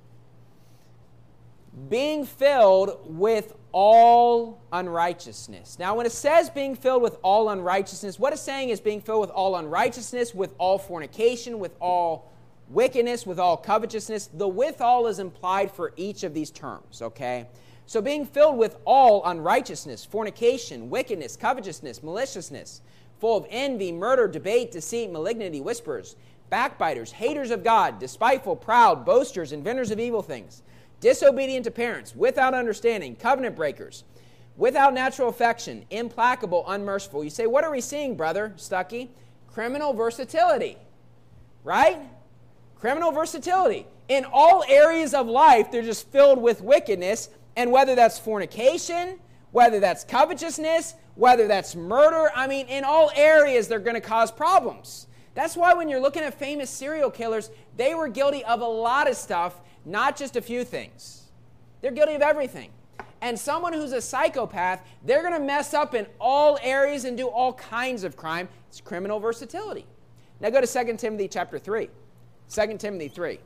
Being filled with all unrighteousness. Now, when it says being filled with all unrighteousness, what it's saying is being filled with all unrighteousness, with all fornication, with all wickedness, with all covetousness. The with all is implied for each of these terms, okay? So being filled with all unrighteousness, fornication, wickedness, covetousness, maliciousness, full of envy, murder, debate, deceit, malignity, whisperers, backbiters, haters of God, despiteful, proud, boasters, inventors of evil things, disobedient to parents, without understanding, covenant breakers, without natural affection, implacable, unmerciful. You say, what are we seeing, Brother Stuckey? Criminal versatility, right? Criminal versatility. In all areas of life, they're just filled with wickedness, and whether that's fornication, whether that's covetousness, whether that's murder, I mean, in all areas, they're going to cause problems. That's why when you're looking at famous serial killers, they were guilty of a lot of stuff not just a few things. They're guilty of everything. And someone who's a psychopath, they're going to mess up in all areas and do all kinds of crime. It's criminal versatility. Now go to 2 Timothy chapter 3. 2 Timothy 3.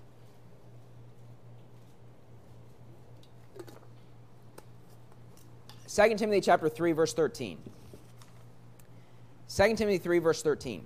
Second Timothy chapter 3, verse 13. 2 Timothy 3, verse 13.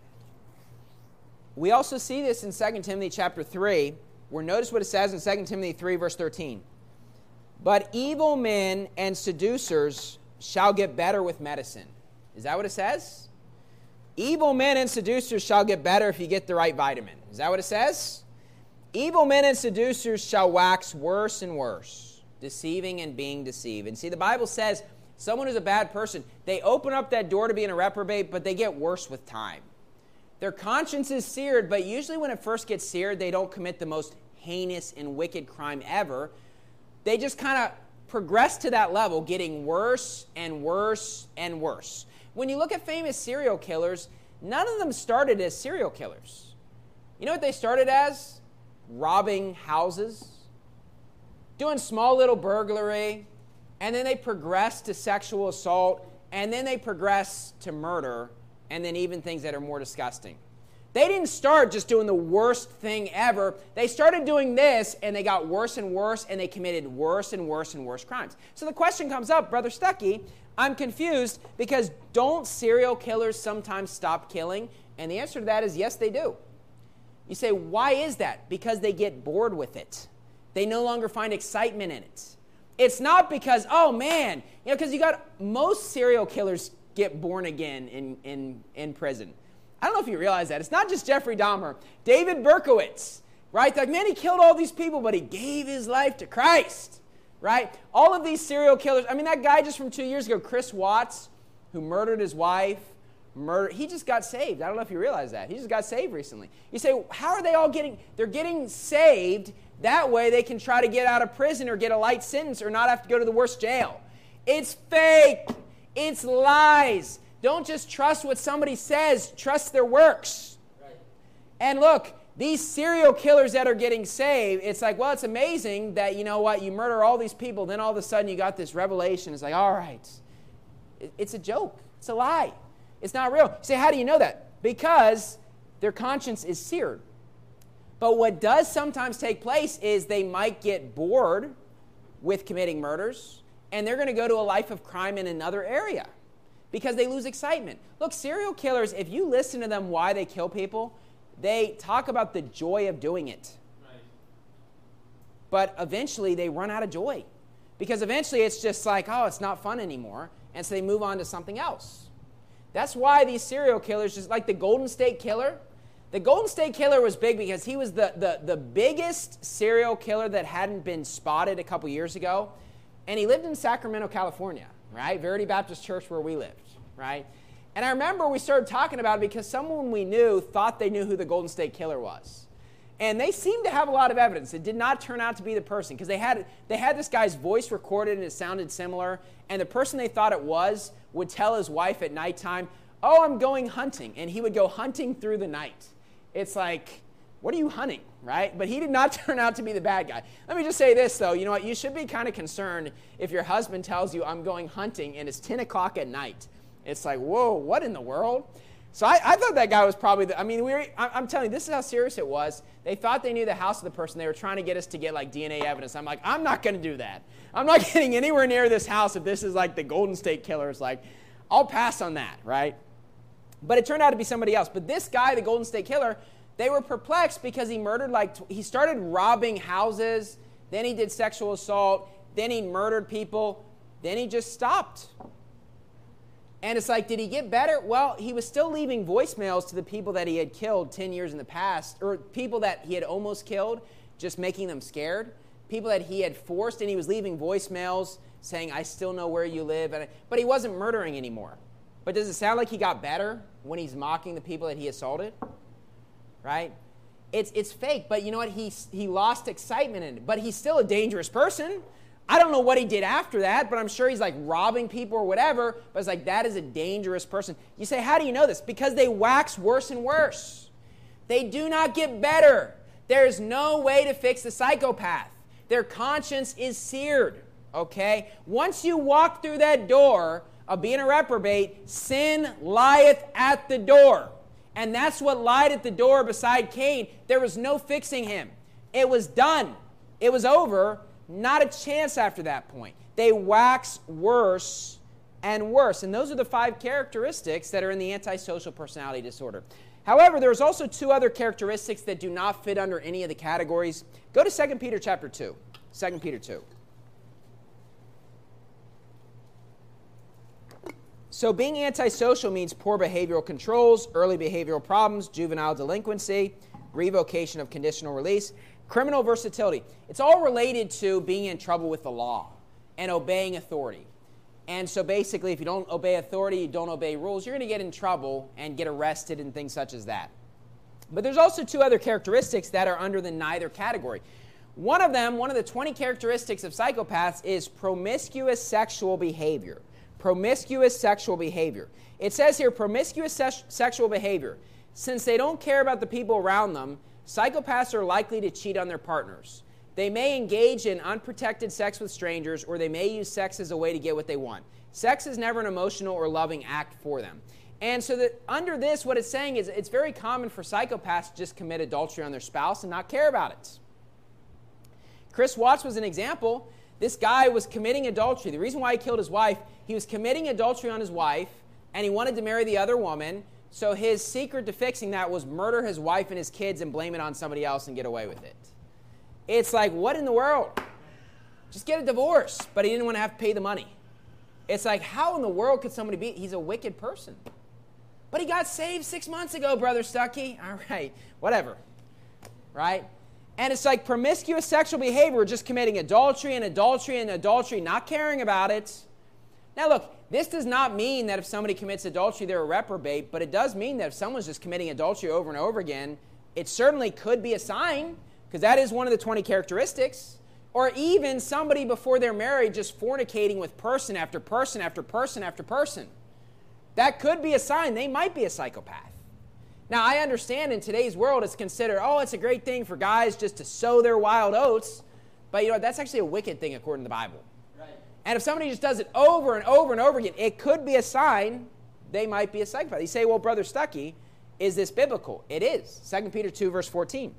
We also see this in 2 Timothy chapter 3, where notice what it says in 2 Timothy 3, verse 13. But evil men and seducers shall get better with medicine. Is that what it says? Evil men and seducers shall get better if you get the right vitamin. Is that what it says? Evil men and seducers shall wax worse and worse, deceiving and being deceived. And see, the Bible says someone who's a bad person, they open up that door to being a reprobate, but they get worse with time. Their conscience is seared, but usually when it first gets seared, they don't commit the most heinous and wicked crime ever. They just kind of progress to that level, getting worse and worse and worse. When you look at famous serial killers, none of them started as serial killers. You know what they started as? Robbing houses, doing small little burglary, and then they progress to sexual assault, and then they progress to murder, and then even things that are more disgusting. They didn't start just doing the worst thing ever. They started doing this, and they got worse and worse, and they committed worse and worse and worse crimes. So the question comes up, Brother Stuckey, I'm confused because don't serial killers sometimes stop killing? And the answer to that is yes, they do. You say, why is that? Because they get bored with it. They no longer find excitement in it. It's not because, oh man, because you got most serial killers get born again in prison. I don't know if you realize that. It's not just Jeffrey Dahmer. David Berkowitz, right? Like, man, he killed all these people, but he gave his life to Christ, right? All of these serial killers. I mean, that guy just from 2 years ago, Chris Watts, who murdered his wife, he just got saved. I don't know if you realize that. He just got saved recently. You say, how are they all they're getting saved. That way they can try to get out of prison or get a light sentence or not have to go to the worst jail. It's fake. It's lies. Don't just trust what somebody says. Trust their works. Right. And look, these serial killers that are getting saved, it's like, well, it's amazing that, you know what, you murder all these people, then all of a sudden you got this revelation. It's like, all right, it's a joke. It's a lie. It's not real. You say, how do you know that? Because their conscience is seared. But what does sometimes take place is they might get bored with committing murders, and they're going to go to a life of crime in another area because they lose excitement. Look, serial killers, if you listen to them why they kill people, they talk about the joy of doing it. Right. But eventually they run out of joy because eventually it's just like, oh, it's not fun anymore, and so they move on to something else. That's why these serial killers, just like the Golden State Killer, the Golden State Killer was big because he was the biggest serial killer that hadn't been spotted a couple years ago, and he lived in Sacramento, California, right? Verity Baptist Church where we lived, right? And I remember we started talking about it because someone we knew thought they knew who the Golden State Killer was. And they seemed to have a lot of evidence. It did not turn out to be the person because they had this guy's voice recorded and it sounded similar, and the person they thought it was would tell his wife at nighttime, oh, I'm going hunting, and he would go hunting through the night. It's like, what are you hunting, right? But he did not turn out to be the bad guy. Let me just say this, though. You know what? You should be kind of concerned if your husband tells you, I'm going hunting, and it's 10 o'clock at night. It's like, whoa, what in the world? So I thought that guy was probably I'm telling you, this is how serious it was. They thought they knew the house of the person. They were trying to get us to get, like, DNA evidence. I'm like, I'm not going to do that. I'm not getting anywhere near this house if this is, like, the Golden State Killer. It's like, I'll pass on that, right? But it turned out to be somebody else. But this guy, the Golden State Killer, they were perplexed because he murdered, he started robbing houses, then he did sexual assault, then he murdered people, then he just stopped. And it's like, did he get better? Well, he was still leaving voicemails to the people that he had killed 10 years in the past, or people that he had almost killed, just making them scared, people that he had forced, and he was leaving voicemails saying, I still know where you live. But he wasn't murdering anymore. But does it sound like he got better when he's mocking the people that he assaulted? Right? It's fake, but you know what? He lost excitement in it. But he's still a dangerous person. I don't know what he did after that, but I'm sure he's like robbing people or whatever. But it's like, that is a dangerous person. You say, how do you know this? Because they wax worse and worse. They do not get better. There's no way to fix the psychopath. Their conscience is seared, okay? Once you walk through that door of being a reprobate, sin lieth at the door. And that's what lied at the door beside Cain. There was no fixing him. It was done. It was over. Not a chance after that point. They wax worse and worse. And those are the 5 characteristics that are in the antisocial personality disorder. However, there's also 2 other characteristics that do not fit under any of the categories. Go to 2 Peter chapter 2. 2 Peter 2. So being antisocial means poor behavioral controls, early behavioral problems, juvenile delinquency, revocation of conditional release, criminal versatility. It's all related to being in trouble with the law and obeying authority. And so basically, if you don't obey authority, you don't obey rules, you're going to get in trouble and get arrested and things such as that. But there's also 2 other characteristics that are under the neither category. One of them, one of the 20 characteristics of psychopaths is promiscuous sexual behavior. Promiscuous sexual behavior. It says here, promiscuous sexual behavior. Since they don't care about the people around them, psychopaths are likely to cheat on their partners. They may engage in unprotected sex with strangers, or they may use sex as a way to get what they want. Sex is never an emotional or loving act for them. And so that under this, what it's saying is it's very common for psychopaths to just commit adultery on their spouse and not care about it. Chris Watts was an example. This guy was committing adultery. The reason why he killed his wife, he was committing adultery on his wife, and he wanted to marry the other woman. So his secret to fixing that was murder his wife and his kids and blame it on somebody else and get away with it. It's like, what in the world? Just get a divorce. But he didn't want to have to pay the money. It's like, how in the world could somebody be? He's a wicked person. But he got saved 6 months ago, Brother Stuckey. All right, whatever. Right? And it's like promiscuous sexual behavior, just committing adultery and adultery and adultery, not caring about it. Now look, this does not mean that if somebody commits adultery, they're a reprobate, but it does mean that if someone's just committing adultery over and over again, it certainly could be a sign, because that is one of the 20 characteristics. Or even somebody before they're married just fornicating with person after person after person after person. That could be a sign they might be a psychopath. Now, I understand in today's world it's considered, it's a great thing for guys just to sow their wild oats. But you know what? That's actually a wicked thing according to the Bible. Right. And if somebody just does it over and over and over again, it could be a sign they might be a psychopath. You say, well, Brother Stuckey, is this biblical? It is. 2 Peter 2, verse 14.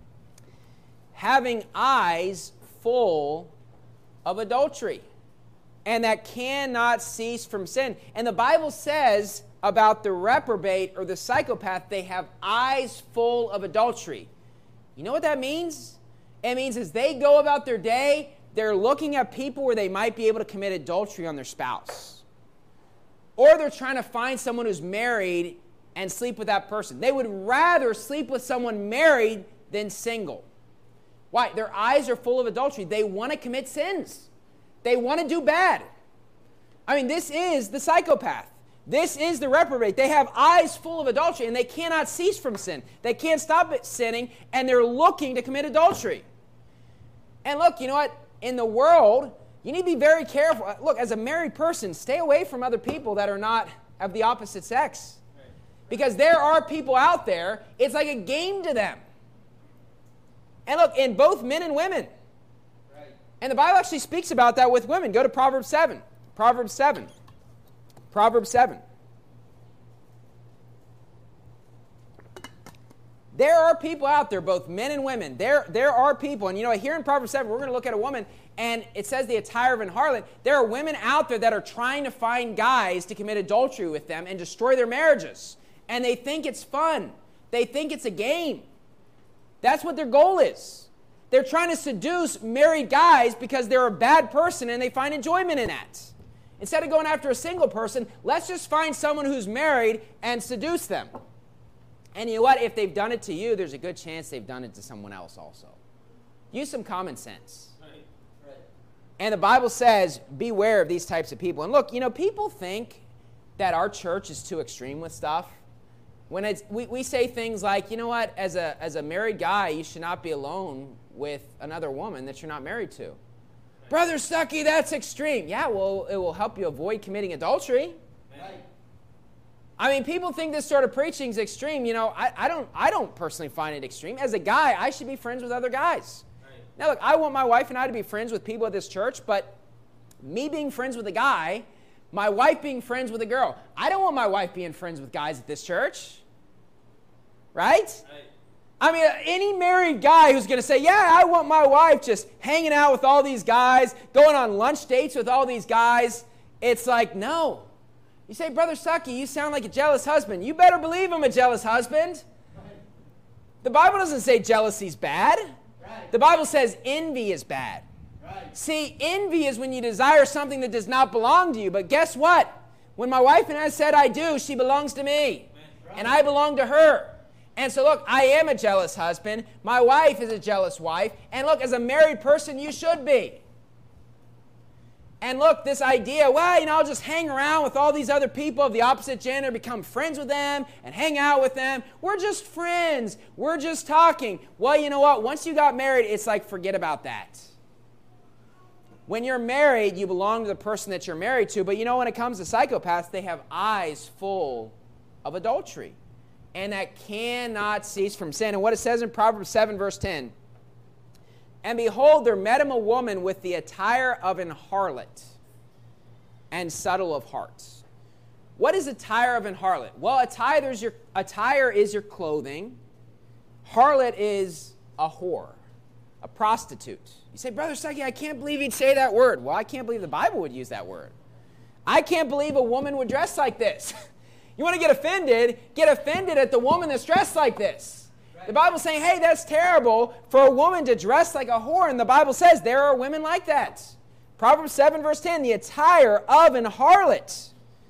Having eyes full of adultery, and that cannot cease from sin. And the Bible says about the reprobate or the psychopath, they have eyes full of adultery. You know what that means? It means as they go about their day, they're looking at people where they might be able to commit adultery on their spouse. Or they're trying to find someone who's married and sleep with that person. They would rather sleep with someone married than single. Why? Their eyes are full of adultery. They want to commit sins. They want to do bad. I mean, this is the psychopath. This is the reprobate. They have eyes full of adultery, and they cannot cease from sin. They can't stop it sinning, and they're looking to commit adultery. And look, you know what? In the world, you need to be very careful. Look, as a married person, stay away from other people that are not of the opposite sex. Because there are people out there, it's like a game to them. And look, in both men and women. Right. And the Bible actually speaks about that with women. Go to Proverbs 7. Proverbs 7. Proverbs 7. There are people out there, both men and women. There are people. And you know, here in Proverbs 7, we're going to look at a woman, and it says the attire of an harlot. There are women out there that are trying to find guys to commit adultery with them and destroy their marriages. And they think it's fun. They think it's a game. That's what their goal is. They're trying to seduce married guys because they're a bad person and they find enjoyment in that. Instead of going after a single person, let's just find someone who's married and seduce them. And you know what? If they've done it to you, there's a good chance they've done it to someone else also. Use some common sense. Right. And the Bible says, beware of these types of people. And look, you know, people think that our church is too extreme with stuff. When we say things like, you know what, as a married guy, you should not be alone with another woman that you're not married to. Right. Brother Stuckey, that's extreme. Yeah, well, it will help you avoid committing adultery. Right. I mean, people think this sort of preaching is extreme. You know, I don't personally find it extreme. As a guy, I should be friends with other guys. Right. Now, look, I want my wife and I to be friends with people at this church, but me being friends with a guy, my wife being friends with a girl, I don't want my wife being friends with guys at this church. Right? I mean, any married guy who's going to say, yeah, I want my wife just hanging out with all these guys, going on lunch dates with all these guys, it's like, no. You say, Brother Stuckey, you sound like a jealous husband. You better believe I'm a jealous husband. Right. The Bible doesn't say jealousy's bad. Right. The Bible says envy is bad. Right. See, envy is when you desire something that does not belong to you. But guess what? When my wife and I said I do, she belongs to me. Right. And I belong to her. And so look, I am a jealous husband. My wife is a jealous wife. And look, as a married person, you should be. And look, this idea, well, you know, I'll just hang around with all these other people of the opposite gender, become friends with them, and hang out with them. We're just friends. We're just talking. Well, you know what? Once you got married, it's like, forget about that. When you're married, you belong to the person that you're married to. But you know, when it comes to psychopaths, they have eyes full of adultery. And that cannot cease from sin. And what it says in Proverbs 7, verse 10, and behold, there met him a woman with the attire of an harlot and subtle of heart. What is attire of an harlot? Well, attire is your clothing. Harlot is a whore, a prostitute. You say, Brother Stuckey, I can't believe he'd say that word. Well, I can't believe the Bible would use that word. I can't believe a woman would dress like this. You want to get offended at the woman that's dressed like this. The Bible's saying, hey, that's terrible for a woman to dress like a whore. And the Bible says there are women like that. Proverbs 7, verse 10, the attire of an harlot.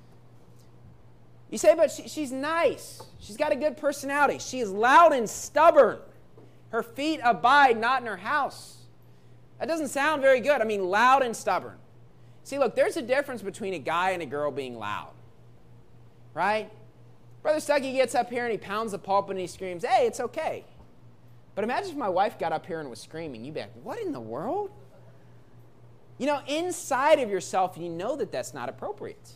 You say, but she's nice. She's got a good personality. She is loud and stubborn. Her feet abide not in her house. That doesn't sound very good. I mean, loud and stubborn. See, look, there's a difference between a guy and a girl being loud. Right? Brother Stuckey gets up here and he pounds the pulpit and he screams, hey, it's okay. But imagine if my wife got up here and was screaming. You'd be like, what in the world? You know, inside of yourself, you know that that's not appropriate.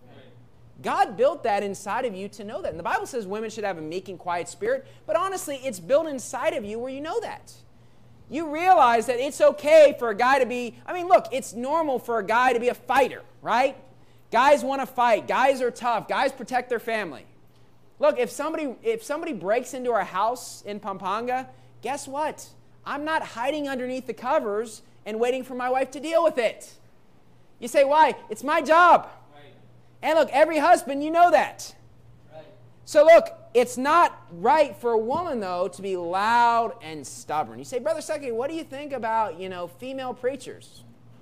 God built that inside of you to know that. And the Bible says women should have a meek and quiet spirit. But honestly, it's built inside of you where you know that. You realize that it's okay for a guy to be, I mean, look, it's normal for a guy to be a fighter, right? Guys want to fight. Guys are tough. Guys protect their family. Look, if somebody breaks into our house in Pampanga, guess what? I'm not hiding underneath the covers and waiting for my wife to deal with it. You say, why? It's my job. Right. And look, every husband, you know that. Right. So look, it's not right for a woman, though, to be loud and stubborn. You say, Brother Stuckey, what do you think about, female preachers?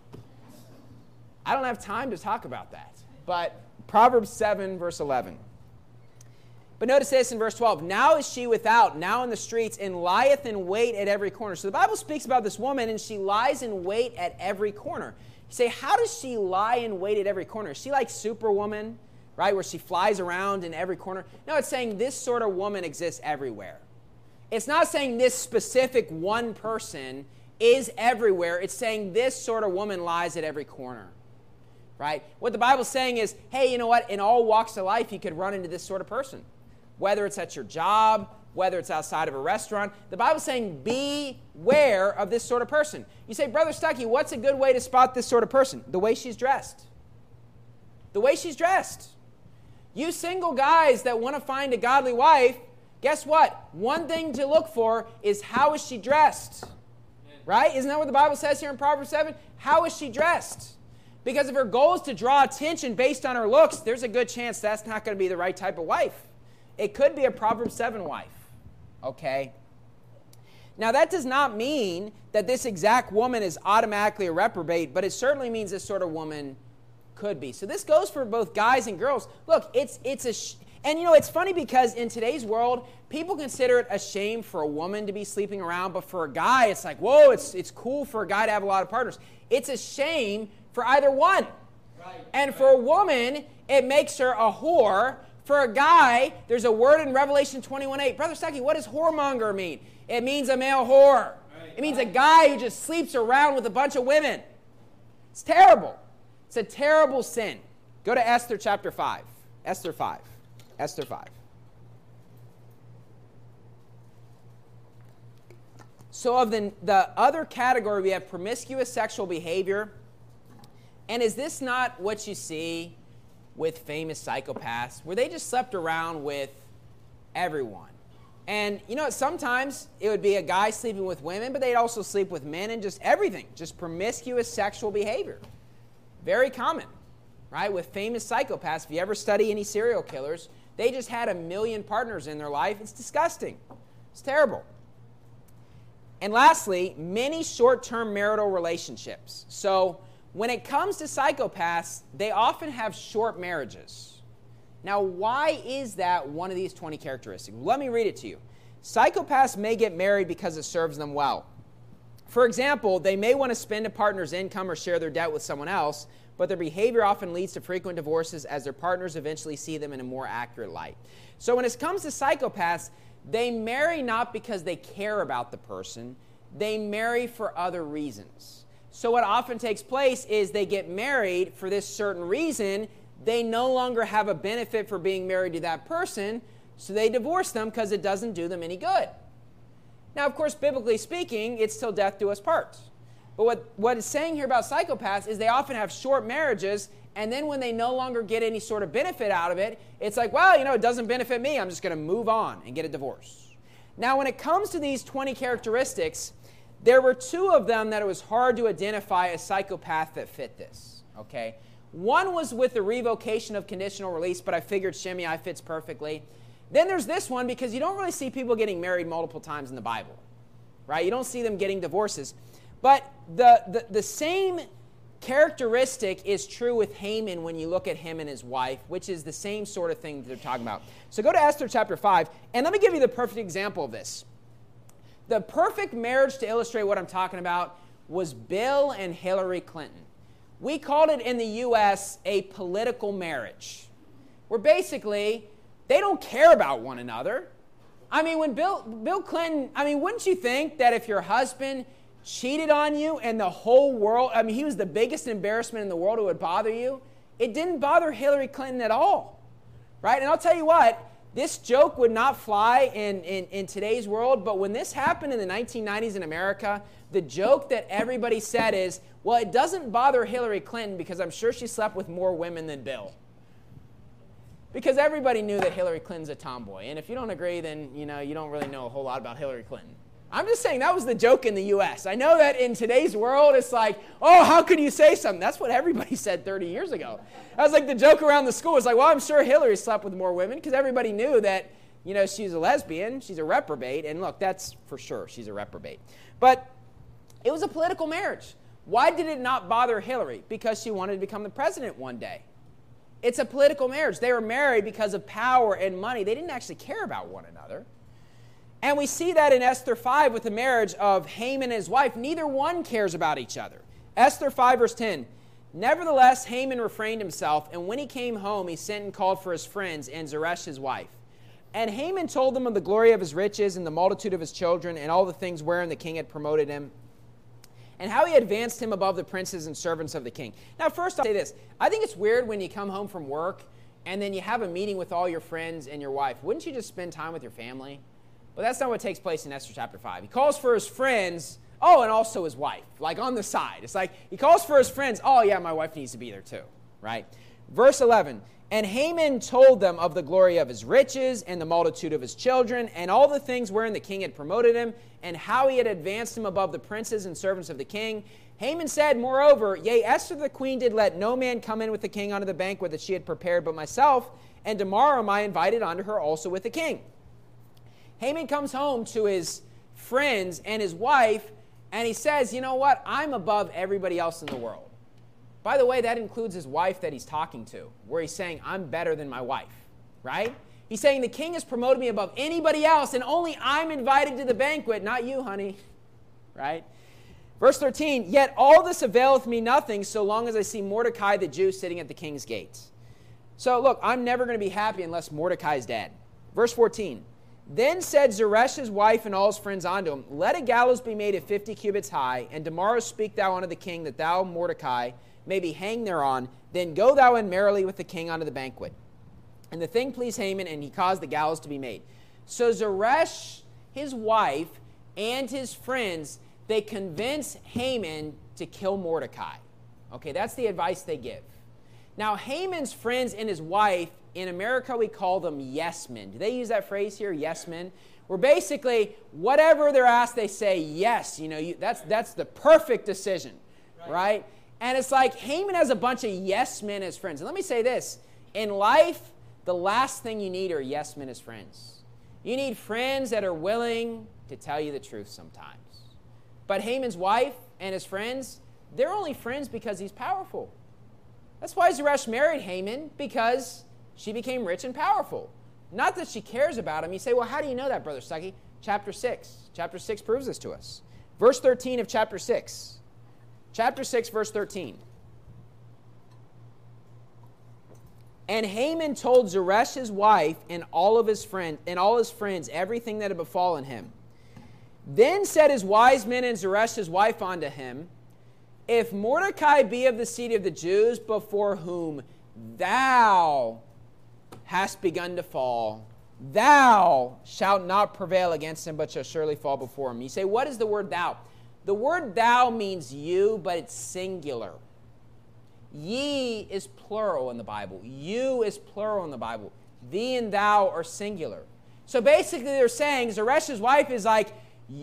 I don't have time to talk about that. But Proverbs 7, verse 11. But notice this in verse 12. Now is she without, now in the streets, and lieth in wait at every corner. So the Bible speaks about this woman, and she lies in wait at every corner. You say, how does she lie in wait at every corner? Is she like Superwoman, right, where she flies around in every corner? No, it's saying this sort of woman exists everywhere. It's not saying this specific one person is everywhere. It's saying this sort of woman lies at every corner. Right? What the Bible's saying is, hey, you know what? In all walks of life, you could run into this sort of person. Whether it's at your job, whether it's outside of a restaurant. The Bible's saying, beware of this sort of person. You say, Brother Stuckey, what's a good way to spot this sort of person? The way she's dressed. The way she's dressed. You single guys that want to find a godly wife, guess what? One thing to look for is how is she dressed? Right? Isn't that what the Bible says here in Proverbs 7? How is she dressed? Because if her goal is to draw attention based on her looks, there's a good chance that's not going to be the right type of wife. It could be a Proverbs 7 wife. Okay? Now, that does not mean that this exact woman is automatically a reprobate, but it certainly means this sort of woman could be. So this goes for both guys and girls. Look, it's funny because in today's world, people consider it a shame for a woman to be sleeping around, but for a guy, it's like, whoa, it's cool for a guy to have a lot of partners. It's a shame for either one. Right. And for a woman, it makes her a whore. For a guy, there's a word in Revelation 21:8. Brother Stuckey, what does whoremonger mean? It means a male whore. Right. It means a guy who just sleeps around with a bunch of women. It's terrible. It's a terrible sin. Go to Esther chapter 5. Esther 5. Esther 5. So of the other category, we have promiscuous sexual behavior. And is this not what you see with famous psychopaths, where they just slept around with everyone? And, sometimes it would be a guy sleeping with women, but they'd also sleep with men and just everything, just promiscuous sexual behavior. Very common, right? With famous psychopaths, if you ever study any serial killers, they just had a million partners in their life. It's disgusting. It's terrible. And lastly, many short-term marital relationships. So when it comes to psychopaths, they often have short marriages. Now, why is that one of these 20 characteristics? Let me read it to you. Psychopaths may get married because it serves them well. For example, they may want to spend a partner's income or share their debt with someone else, but their behavior often leads to frequent divorces as their partners eventually see them in a more accurate light. So when it comes to psychopaths, they marry not because they care about the person. They marry for other reasons. So what often takes place is they get married for this certain reason. They no longer have a benefit for being married to that person, so they divorce them because it doesn't do them any good. Now, of course, biblically speaking, it's till death do us part. But what it's saying here about psychopaths is they often have short marriages, and then when they no longer get any sort of benefit out of it, it's like, well, it doesn't benefit me. I'm just going to move on and get a divorce. Now, when it comes to these 20 characteristics, there were two of them that it was hard to identify a psychopath that fit this, okay? One was with the revocation of conditional release, but I figured Shimei fits perfectly. Then there's this one because you don't really see people getting married multiple times in the Bible, right? You don't see them getting divorces. But the same characteristic is true with Haman when you look at him and his wife, which is the same sort of thing that they're talking about. So go to Esther chapter 5, and let me give you the perfect example of this. The perfect marriage to illustrate what I'm talking about was Bill and Hillary Clinton. We called it in the U.S. a political marriage, where basically they don't care about one another. I mean, when Bill Clinton, wouldn't you think that if your husband cheated on you and the whole world, he was the biggest embarrassment in the world, it would bother you? It didn't bother Hillary Clinton at all, right? And I'll tell you what, this joke would not fly in today's world, but when this happened in the 1990s in America, the joke that everybody said is, well, it doesn't bother Hillary Clinton because I'm sure she slept with more women than Bill. Because everybody knew that Hillary Clinton's a tomboy. And if you don't agree, then you don't really know a whole lot about Hillary Clinton. I'm just saying that was the joke in the U.S. I know that in today's world, it's like, oh, how could you say something? That's what everybody said 30 years ago. That was like the joke around the school. It's like, well, I'm sure Hillary slept with more women because everybody knew that, she's a lesbian, she's a reprobate. And look, that's for sure, she's a reprobate. But it was a political marriage. Why did it not bother Hillary? Because she wanted to become the president one day. It's a political marriage. They were married because of power and money. They didn't actually care about one another. And we see that in Esther 5 with the marriage of Haman and his wife. Neither one cares about each other. Esther 5 verse 10. Nevertheless, Haman refrained himself, and when he came home, he sent and called for his friends and Zeresh his wife. And Haman told them of the glory of his riches and the multitude of his children and all the things wherein the king had promoted him, and how he advanced him above the princes and servants of the king. Now, first I'll say this. I think it's weird when you come home from work and then you have a meeting with all your friends and your wife. Wouldn't you just spend time with your family? But that's not what takes place in Esther chapter 5. He calls for his friends, and also his wife, like on the side. It's like he calls for his friends, my wife needs to be there too, right? Verse 11, and Haman told them of the glory of his riches and the multitude of his children and all the things wherein the king had promoted him and how he had advanced him above the princes and servants of the king. Haman said, moreover, yea, Esther the queen did let no man come in with the king unto the banquet that she had prepared but myself, and tomorrow am I invited unto her also with the king. Haman comes home to his friends and his wife, and he says, you know what? I'm above everybody else in the world. By the way, that includes his wife that he's talking to, where he's saying, I'm better than my wife, right? He's saying the king has promoted me above anybody else, and only I'm invited to the banquet, not you, honey, right? Verse 13, yet all this availeth me nothing so long as I see Mordecai the Jew sitting at the king's gates. So look, I'm never going to be happy unless Mordecai is dead. Verse 14, then said Zeresh his wife and all his friends unto him, let a gallows be made of 50 cubits high, and tomorrow speak thou unto the king that thou, Mordecai, may be hanged thereon. Then go thou in merrily with the king unto the banquet. And the thing pleased Haman, and he caused the gallows to be made. So Zeresh, his wife, and his friends, they convince Haman to kill Mordecai. Okay, that's the advice they give. Now, Haman's friends and his wife, in America we call them yes men. Do they use that phrase here, yes men? Where basically, whatever they're asked, they say yes. That's the perfect decision, right? And it's like Haman has a bunch of yes men as friends. And let me say this. In life, the last thing you need are yes men as friends. You need friends that are willing to tell you the truth sometimes. But Haman's wife and his friends, they're only friends because he's powerful. That's why Zeresh married Haman, because she became rich and powerful. Not that she cares about him. You say, well, how do you know that, Brother Stuckey? Chapter 6. Chapter 6 proves this to us. Verse 13 of chapter 6. Chapter 6, verse 13. And Haman told Zeresh his wife and all his friends everything that had befallen him. Then said his wise men and Zeresh his wife unto him, if Mordecai be of the seed of the Jews, before whom thou hast begun to fall, thou shalt not prevail against him, but shalt surely fall before him. You say, what is the word thou? The word thou means you, but it's singular. Ye is plural in the Bible. You is plural in the Bible. Thee and thou are singular. So basically they're saying, Zeresh's wife is like,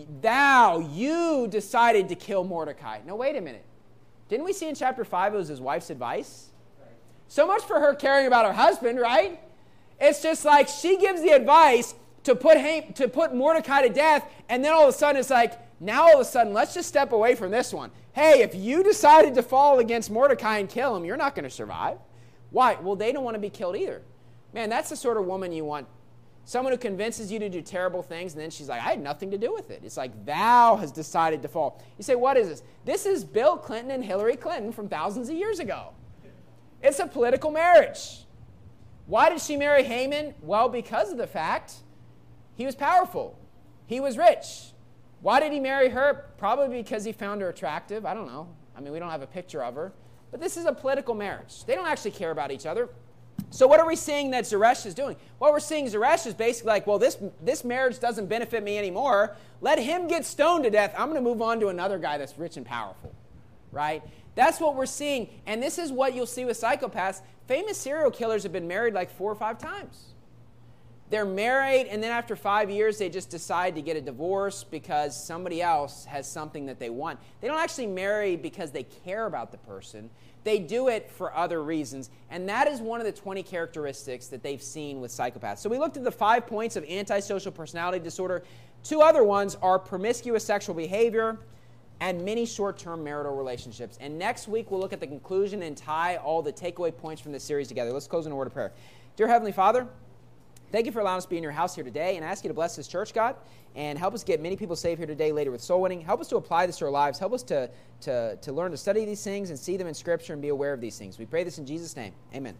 you decided to kill Mordecai. No, wait a minute. Didn't we see in chapter 5 it was his wife's advice? So much for her caring about her husband, right? It's just like she gives the advice to put Mordecai to death, and then all of a sudden it's like, now all of a sudden, let's just step away from this one. Hey, if you decided to fall against Mordecai and kill him, you're not going to survive. Why? Well, they don't want to be killed either. Man, that's the sort of woman you want. Someone who convinces you to do terrible things, and then she's like, I had nothing to do with it. It's like, thou has decided to fall. You say, what is this? This is Bill Clinton and Hillary Clinton from thousands of years ago. It's a political marriage. Why did she marry Haman? Well, because of the fact he was powerful. He was rich. Why did he marry her? Probably because he found her attractive. I don't know. I mean, we don't have a picture of her. But this is a political marriage. They don't actually care about each other. So what are we seeing that Zeresh is doing? Well, we're seeing Zeresh is basically like, well, this marriage doesn't benefit me anymore. Let him get stoned to death. I'm going to move on to another guy that's rich and powerful, right? That's what we're seeing. And this is what you'll see with psychopaths. Famous serial killers have been married like 4 or 5 times. They're married, and then after 5 years, they just decide to get a divorce because somebody else has something that they want. They don't actually marry because they care about the person. They do it for other reasons, and that is one of the 20 characteristics that they've seen with psychopaths. So we looked at the 5 points of antisocial personality disorder. 2 other ones are promiscuous sexual behavior and many short-term marital relationships. And next week, we'll look at the conclusion and tie all the takeaway points from this series together. Let's close in a word of prayer. Dear Heavenly Father, thank you for allowing us to be in your house here today, and I ask you to bless this church, God, and help us get many people saved here today, later with soul winning. Help us to apply this to our lives. Help us to learn to study these things and see them in Scripture and be aware of these things. We pray this in Jesus' name. Amen.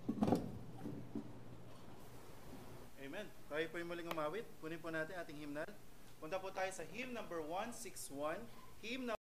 Amen. Tayo po yung muling umawit. Kunin po natin ating hymnal. Punta po tayo sa hymn number 161. Hymn